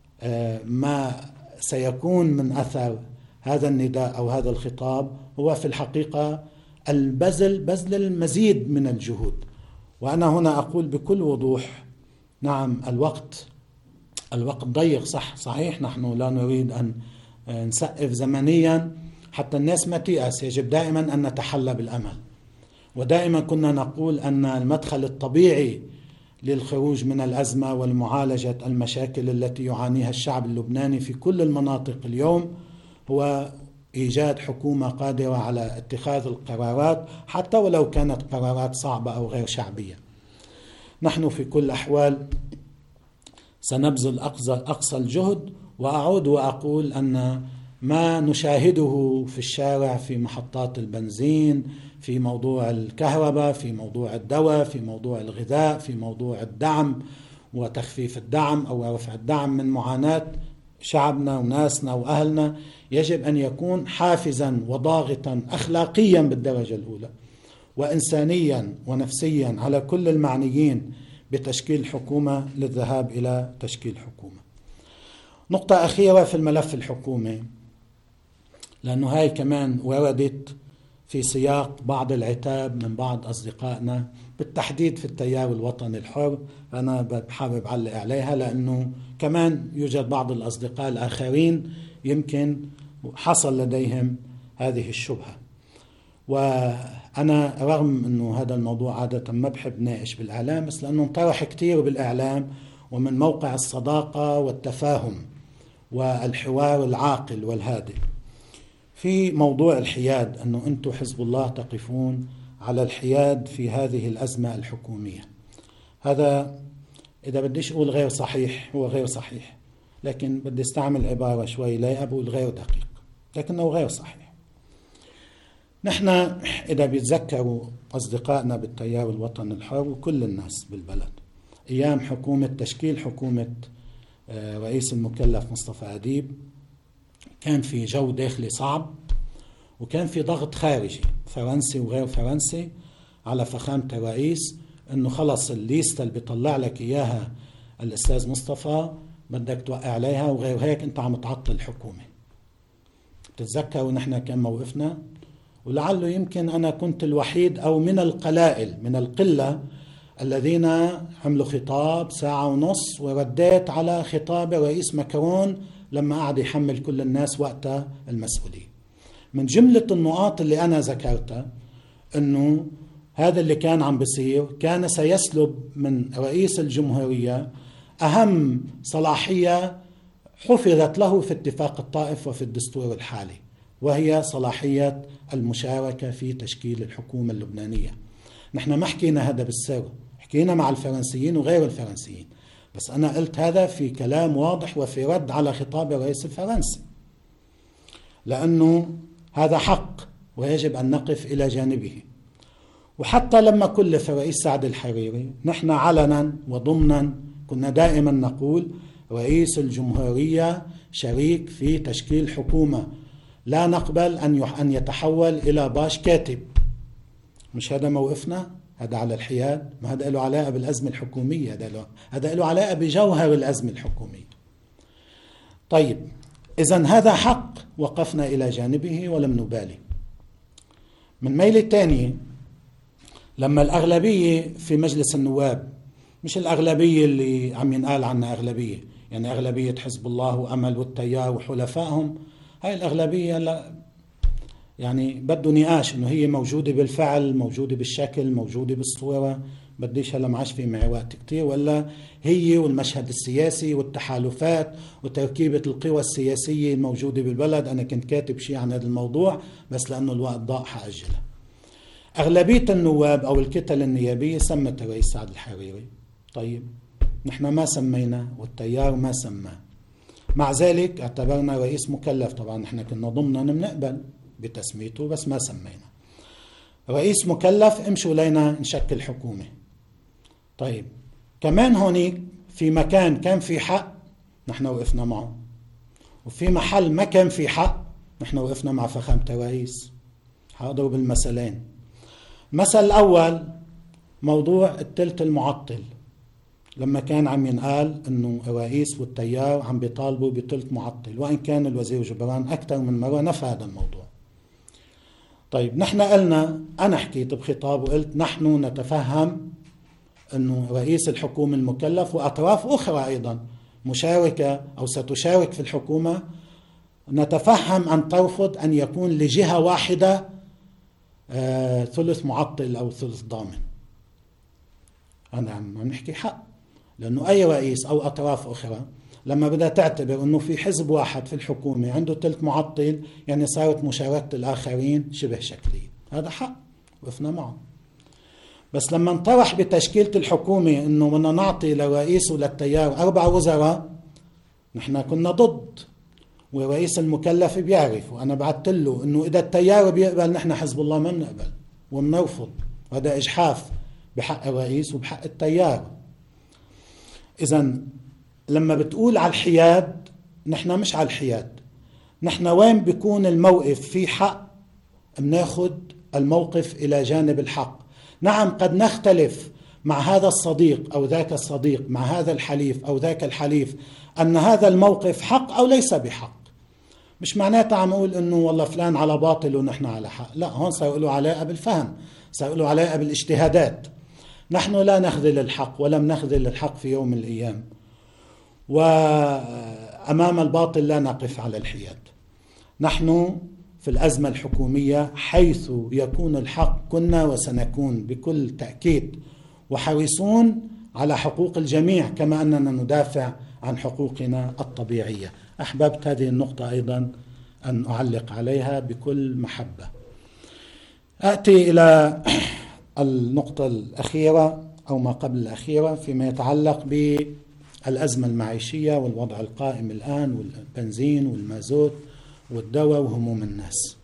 ما سيكون من أثر هذا النداء أو هذا الخطاب هو في الحقيقة البذل بذل المزيد من الجهود. وأنا هنا أقول بكل وضوح، نعم الوقت الوقت ضيق، صح صحيح، نحن لا نريد أن نسقف زمنيا حتى الناس ما تيأس، يجب دائما أن نتحلى بالأمل. ودائما كنا نقول أن المدخل الطبيعي للخروج من الأزمة والمعالجة المشاكل التي يعانيها الشعب اللبناني في كل المناطق اليوم هو إيجاد حكومة قادرة على اتخاذ القرارات، حتى ولو كانت قرارات صعبة أو غير شعبية. نحن في كل الأحوال سنبذل أقصى الجهد، وأعود وأقول أن ما نشاهده في الشارع في محطات البنزين، في موضوع الكهرباء، في موضوع الدواء، في موضوع الغذاء، في موضوع الدعم وتخفيف الدعم أو رفع الدعم من معاناة شعبنا وناسنا وأهلنا، يجب أن يكون حافزا وضاغطا أخلاقيا بالدرجة الأولى وإنسانيا ونفسيا على كل المعنيين بتشكيل حكومة للذهاب إلى تشكيل حكومة. نقطة أخيرة في الملف الحكومي، لأنه هاي كمان وردت في سياق بعض العتاب من بعض أصدقائنا بالتحديد في التيار الوطني الحر، أنا حابب أعلق عليها لأنه كمان يوجد بعض الأصدقاء الآخرين يمكن حصل لديهم هذه الشبهة. وأنا رغم أنه هذا الموضوع عادة ما بحب ناقش بالإعلام، بس لأنه انطرح كتير بالإعلام ومن موقع الصداقة والتفاهم والحوار العاقل والهادئ في موضوع الحياد، أنه أنتم حزب الله تقفون على الحياد في هذه الأزمة الحكومية. هذا إذا بديش أقول غير صحيح هو غير صحيح، لكن بدي استعمل عبارة شوي لا أقول غير دقيق، لكنه غير صحيح. نحن إذا بيتذكروا أصدقائنا بالتيار الوطني الحر وكل الناس بالبلد أيام حكومة تشكيل حكومة رئيس المكلف مصطفى أديب، كان في جو داخلي صعب، وكان في ضغط خارجي فرنسي وغير فرنسي على فخامة الرئيس أنه خلص الليستة اللي بيطلع لك إياها الأستاذ مصطفى بدك توقع عليها، وغير هيك أنت عم تعطل الحكومة. تتذكروا نحن كان موقفنا، ولعله يمكن أنا كنت الوحيد أو من القلائل من القلة الذين عملوا خطاب ساعة ونص ورديت على خطاب رئيس ماكرون لما قعد يحمل كل الناس وقتها المسؤولية. من جملة النقاط اللي أنا ذكرتها أنه هذا اللي كان عم بيصير كان سيسلب من رئيس الجمهورية أهم صلاحية حفظت له في اتفاق الطائف وفي الدستور الحالي، وهي صلاحية المشاركة في تشكيل الحكومة اللبنانية. نحن ما حكينا هذا بالسر، حكينا مع الفرنسيين وغير الفرنسيين، بس أنا قلت هذا في كلام واضح وفي رد على خطاب الرئيس الفرنسي، لأنه هذا حق ويجب أن نقف إلى جانبه. وحتى لما كلف الرئيس سعد الحريري نحن علنا وضمنا كنا دائما نقول رئيس الجمهورية شريك في تشكيل حكومة، لا نقبل أن يتحول إلى باش كاتب. مش هذا موقفنا؟ هذا على الحياد، ما هذا له علاقة بالأزمة الحكومية، هذا له, هذا له علاقة بجوهر الأزمة الحكومية. طيب إذن هذا حق وقفنا إلى جانبه ولم نبالي. من ميل الثاني لما الأغلبية في مجلس النواب، مش الأغلبية اللي عم ينقال عنها أغلبية، يعني أغلبية حزب الله وأمل والتيار وحلفائهم، هاي الأغلبية لا يعني بده نقاش إنه هي موجودة بالفعل، موجودة بالشكل، موجودة بالصورة، بديش هلا معاش في معي وقت كتير، ولا هي والمشهد السياسي والتحالفات وتركيبة القوى السياسية الموجودة بالبلد. أنا كنت كاتب شيء عن هذا الموضوع بس لأنه الوقت ضاق حأجله. أغلبية النواب أو الكتل النيابية سمت الرئيس سعد الحريري. طيب نحن ما سمينا والتيار ما سماه، مع ذلك اعتبرنا رئيس مكلف. طبعا نحن كنا ضمنا بنقبل بتسميته بس ما سمينا رئيس مكلف. امشوا لينا نشكل حكومة. طيب كمان هونيك في مكان كان في حق نحن وقفنا معه، وفي محل ما كان في حق نحن وقفنا مع فخامة الرئيس. هضرب المثلين. المثل الأول موضوع التلت المعطل، لما كان عم ينقال انه الرئيس والتيار عم بيطالبوا بتلت معطل، وان كان الوزير جبران اكثر من مره نفى هذا الموضوع. طيب نحن قلنا، انا حكيت بخطاب وقلت نحن نتفهم انه رئيس الحكومه المكلف واطراف اخرى ايضا مشاركه او ستشارك في الحكومه، نتفهم ان ترفض ان يكون لجهه واحده آه ثلث معطل او ثلث ضامن. انا عم نحكي حق، لأنه أي رئيس أو أطراف أخرى لما بدها تعتبر أنه في حزب واحد في الحكومة عنده تلت معطل، يعني صارت مشاركة الآخرين شبه شكلية. هذا حق وقفنا معه. بس لما انطرح بتشكيلة الحكومة أنه بدنا نعطي للرئيس وللتيار أربع وزراء، نحن كنا ضد، والرئيس المكلف بيعرف، وأنا بعثت له أنه إذا التيار بيقبل نحن حزب الله ما بنقبل وبنرفض، وهذا إجحاف بحق الرئيس وبحق التيار. إذن لما بتقول على الحياد، نحن مش على الحياد. نحن وين بيكون الموقف في حق بناخد الموقف إلى جانب الحق. نعم قد نختلف مع هذا الصديق أو ذاك الصديق، مع هذا الحليف أو ذاك الحليف، أن هذا الموقف حق أو ليس بحق. مش معناتها عم أقول أنه والله فلان على باطل ونحن على حق، لا، هون سيقولوا علاقة بالفهم، سيقولوا علاقة بالاجتهادات. نحن لا نخذل الحق ولم نخذل الحق في يوم من الأيام، وأمام الباطل لا نقف على الحياد. نحن في الأزمة الحكومية حيث يكون الحق كنا وسنكون بكل تأكيد، وحريصون على حقوق الجميع كما أننا ندافع عن حقوقنا الطبيعية. أحببت هذه النقطة أيضا أن أعلق عليها بكل محبة. أتي إلى النقطة الأخيرة أو ما قبل الأخيرة فيما يتعلق بالأزمة المعيشية والوضع القائم الآن، والبنزين والمازوت والدواء وهموم الناس.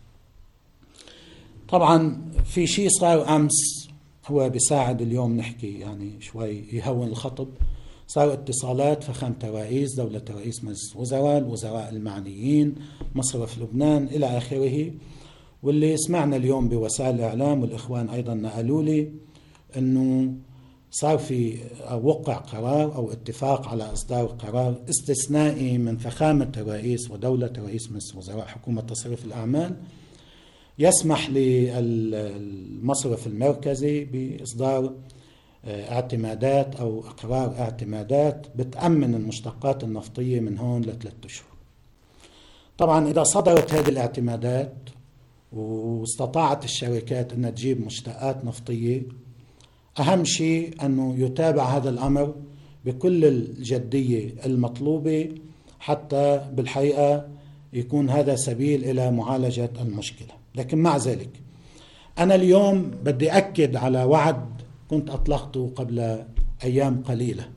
طبعا في شيء صار أمس هو بيساعد اليوم نحكي يعني شوي يهون الخطب. صار اتصالات فخامة الرئيس، دولة رئيس مجلس الوزراء، الوزراء المعنيين، مصرف لبنان إلى آخره. واللي سمعنا اليوم بوسائل الإعلام والإخوان أيضا نقلوا لي أنه صار في وقع قرار أو اتفاق على إصدار قرار استثنائي من فخامة الرئيس ودولة رئيس مجلس الوزراء حكومة تصريف الأعمال، يسمح للمصرف المركزي بإصدار اعتمادات أو إقرار اعتمادات بتأمن المشتقات النفطية من هون لثلاثة أشهر. طبعا إذا صدرت هذه الاعتمادات واستطاعت الشركات أن تجيب مشتقات نفطية، أهم شيء أنه يتابع هذا الأمر بكل الجدية المطلوبة حتى بالحقيقة يكون هذا سبيل إلى معالجة المشكلة. لكن مع ذلك أنا اليوم بدي أكد على وعد كنت أطلقته قبل أيام قليلة،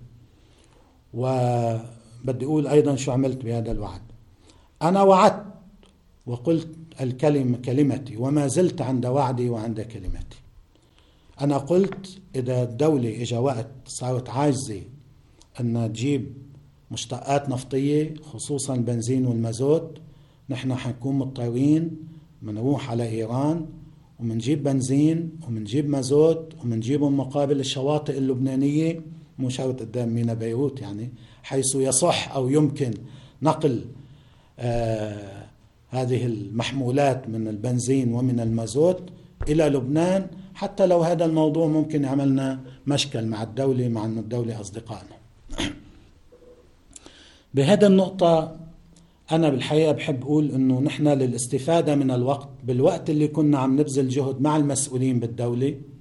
وبدي أقول أيضا شو عملت بهذا الوعد. أنا وعدت وقلت الكلمة كلمتي وما زلت عند وعدي وعند كلمتي. أنا قلت إذا الدولة إجا وقت صارت عاجزة أن تجيب مشتقات نفطية خصوصا البنزين والمازوت، نحن حنكون مضطرين منروح على إيران ومنجيب بنزين ومنجيب مازوت ومنجيبهم مقابل الشواطئ اللبنانية، مو شرط قدام ميناء بيروت يعني، حيث يصح أو يمكن نقل آه هذه المحمولات من البنزين ومن المازوت إلى لبنان، حتى لو هذا الموضوع ممكن يعملنا مشكل مع الدولة، مع أن الدولة أصدقائنا. بهذا النقطة أنا بالحقيقة بحب أقول أنه نحن للاستفادة من الوقت، بالوقت اللي كنا عم نبذل جهد مع المسؤولين بالدولة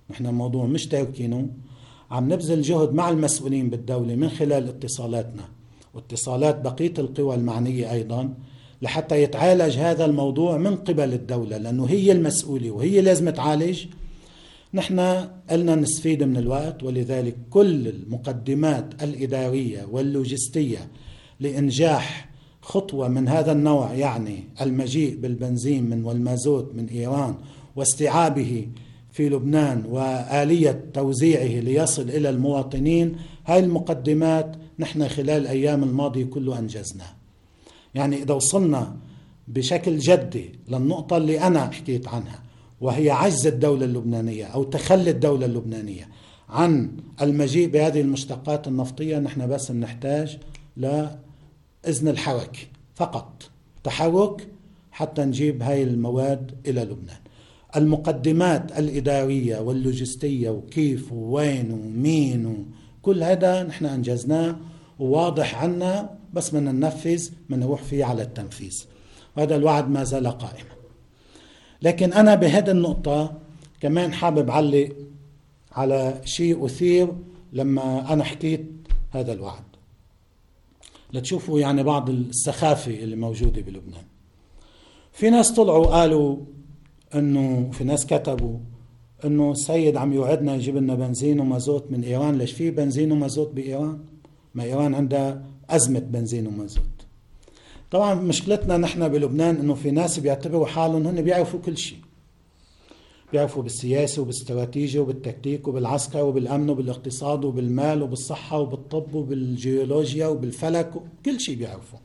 نحن الموضوع مش تاركينه، عم نبذل جهد مع المسؤولين بالدولة من خلال اتصالاتنا واتصالات بقية القوى المعنية أيضا لحتى يتعالج هذا الموضوع من قبل الدولة، لأنه هي المسؤولة وهي لازم تعالج. نحن قلنا نستفيد من الوقت، ولذلك كل المقدمات الإدارية واللوجستية لإنجاح خطوة من هذا النوع، يعني المجيء بالبنزين من والمازوت من إيران واستيعابه في لبنان وآلية توزيعه ليصل إلى المواطنين، هاي المقدمات نحن خلال الأيام الماضية كله أنجزنا. يعني إذا وصلنا بشكل جدي للنقطة اللي أنا حكيت عنها، وهي عجز الدولة اللبنانية أو تخلي الدولة اللبنانية عن المجيء بهذه المشتقات النفطية، نحن بس نحتاج لإذن الحركة فقط، تحرك حتى نجيب هاي المواد إلى لبنان. المقدمات الإدارية واللوجستية وكيف ووين ومين وكل هذا نحن أنجزناه وواضح عنا، بس من ننفذ من نروح فيه على التنفيذ، وهذا الوعد ما زال قائما. لكن أنا بهذه النقطة كمان حابب علق على شيء أثير لما أنا حكيت هذا الوعد، لتشوفوا يعني بعض السخافة اللي موجودة بلبنان. في ناس طلعوا قالوا أنه، في ناس كتبوا أنه السيد عم يوعدنا يجيب لنا بنزين ومازوت من إيران. ليش في بنزين ومازوت بإيران؟ ما إيران عندها أزمة بنزين ومازوت. طبعا مشكلتنا نحن بلبنان أنه في ناس بيعتبروا حالهم هن بيعرفوا كل شيء، بيعرفوا بالسياسة وبالاستراتيجية وبالتكتيك وبالعسكر وبالأمن وبالاقتصاد وبالمال وبالصحة وبالطب وبالجيولوجيا وبالفلك، كل شيء بيعرفوا.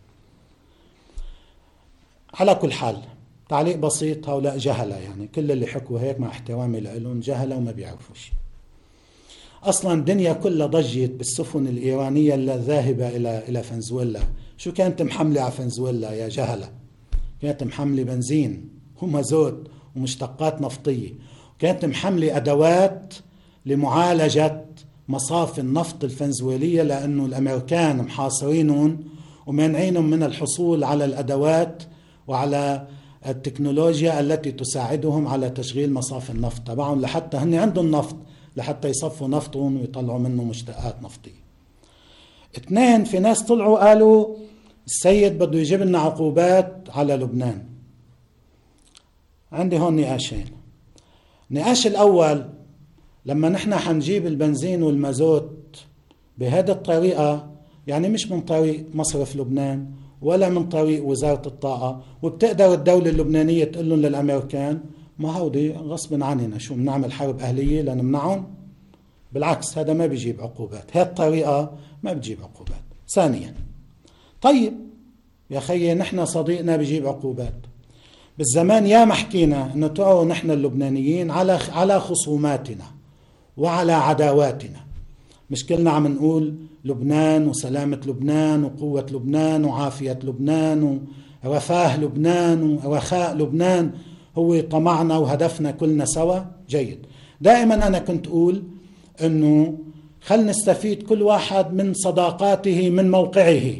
على كل حال تعليق بسيط، هؤلاء جهلة، يعني كل اللي حكوا هيك مع احترامي لهم جهلة وما بيعرفوا شيء. أصلا الدنيا كلها ضجت بالسفن الإيرانية الذاهبة إلى إلى فنزويلا. شو كانت محملة على فنزويلا يا جهلة؟ كانت محملة بنزين ومازوت ومشتقات نفطية، وكانت محملة أدوات لمعالجة مصافي النفط الفنزويلية، لأنه الأمريكان محاصرينهم ومانعينهم من الحصول على الأدوات وعلى التكنولوجيا التي تساعدهم على تشغيل مصافي النفط تبعهم، لحتى هن عندهم نفط لحتى يصفوا نفطهم ويطلعوا منه مشتقات نفطية. اثنين، في ناس طلعوا قالوا السيد بده يجيب لنا عقوبات على لبنان. عندي هون نقاشين. النقاش الأول، لما نحن حنجيب البنزين والمازوت بهذه الطريقة، يعني مش من طريق مصرف لبنان ولا من طريق وزارة الطاقة، وبتقدر الدولة اللبنانية تقول لهم للأمريكان ما هودي غصب عننا، شو بنعمل حرب أهلية لنمنعهم؟ بالعكس، هذا ما بيجيب عقوبات، هذه الطريقة ما بتجيب عقوبات. ثانيا، طيب يا خيي نحن صديقنا بيجيب عقوبات. بالزمان يا محكينا انه تعوا نحن اللبنانيين على على خصوماتنا وعلى عداواتنا، مش كلنا عم نقول لبنان وسلامة لبنان وقوة لبنان وعافية لبنان ورفاه لبنان ورخاء لبنان هو طمعنا وهدفنا كلنا سوا. جيد. دائما أنا كنت أقول أنه خل نستفيد كل واحد من صداقاته من موقعه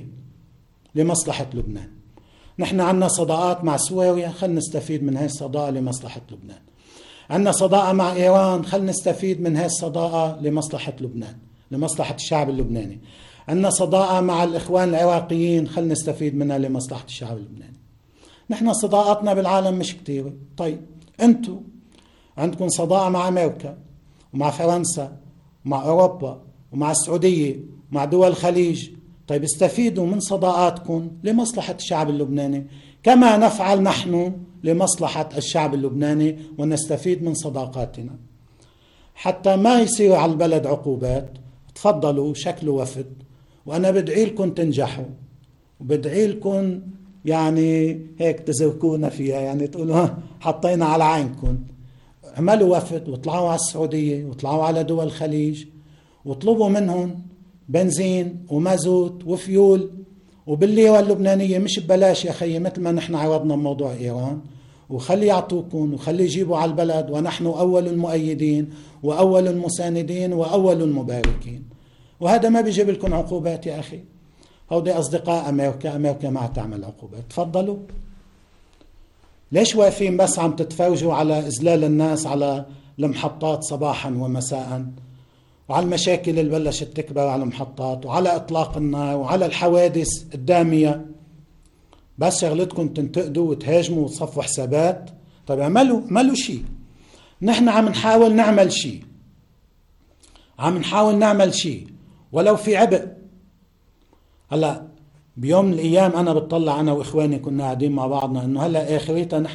لمصلحة لبنان. نحن عنا صداقات مع سوريا، خل نستفيد من هاي الصداقة لمصلحة لبنان. عنا صداقة مع إيران، خل نستفيد من هاي الصداقة لمصلحة لبنان، لمصلحة الشعب اللبناني. عنا صداقة مع الإخوان العراقيين، خل نستفيد منها لمصلحة الشعب اللبناني. نحن صداقاتنا بالعالم مش كتير. طيب أنتوا عندكم صداقة مع أمريكا ومع فرنسا ومع أوروبا ومع السعودية ومع دول الخليج. طيب استفيدوا من صداقاتكم لمصلحة الشعب اللبناني كما نفعل نحن لمصلحة الشعب اللبناني، ونستفيد من صداقاتنا حتى ما يصير على البلد عقوبات. تفضلوا شكلوا وفد، وأنا بدعي لكم تنجحوا، وبدعي لكم يعني هيك تزركونا فيها، يعني تقولوا حطينا على عينكم. اعملوا وفد واطلعوا على السعودية واطلعوا على دول الخليج واطلبوا منهم بنزين ومازوت وفيول وبالليرة اللبنانية، مش ببلاش يا خيي مثل ما نحن عرضنا بموضوع إيران، وخلي يعطوكم وخلي يجيبوا على البلد، ونحن أول المؤيدين وأول المساندين وأول المباركين. وهذا ما بيجيب لكم عقوبات يا أخي. هودي أصدقاء أمريكا، أمريكا ما تعمل عقوبات. تفضلوا. ليش واقفين بس عم تتفوجوا على إذلال الناس على المحطات صباحا ومساء، وعلى المشاكل اللي بلشت تكبر على المحطات، وعلى إطلاق النار، وعلى الحوادث الدامية؟ بس شغلتكم تنتقدوا وتهاجموا وتصفوا حسابات. طيب اعملوا اعملوا شيء. نحن عم نحاول نعمل شيء، عم نحاول نعمل شيء ولو في عبء. هلا بيوم من الايام انا بتطلع انا واخواني كنا قاعدين مع بعضنا انه هلا اخريتها نحن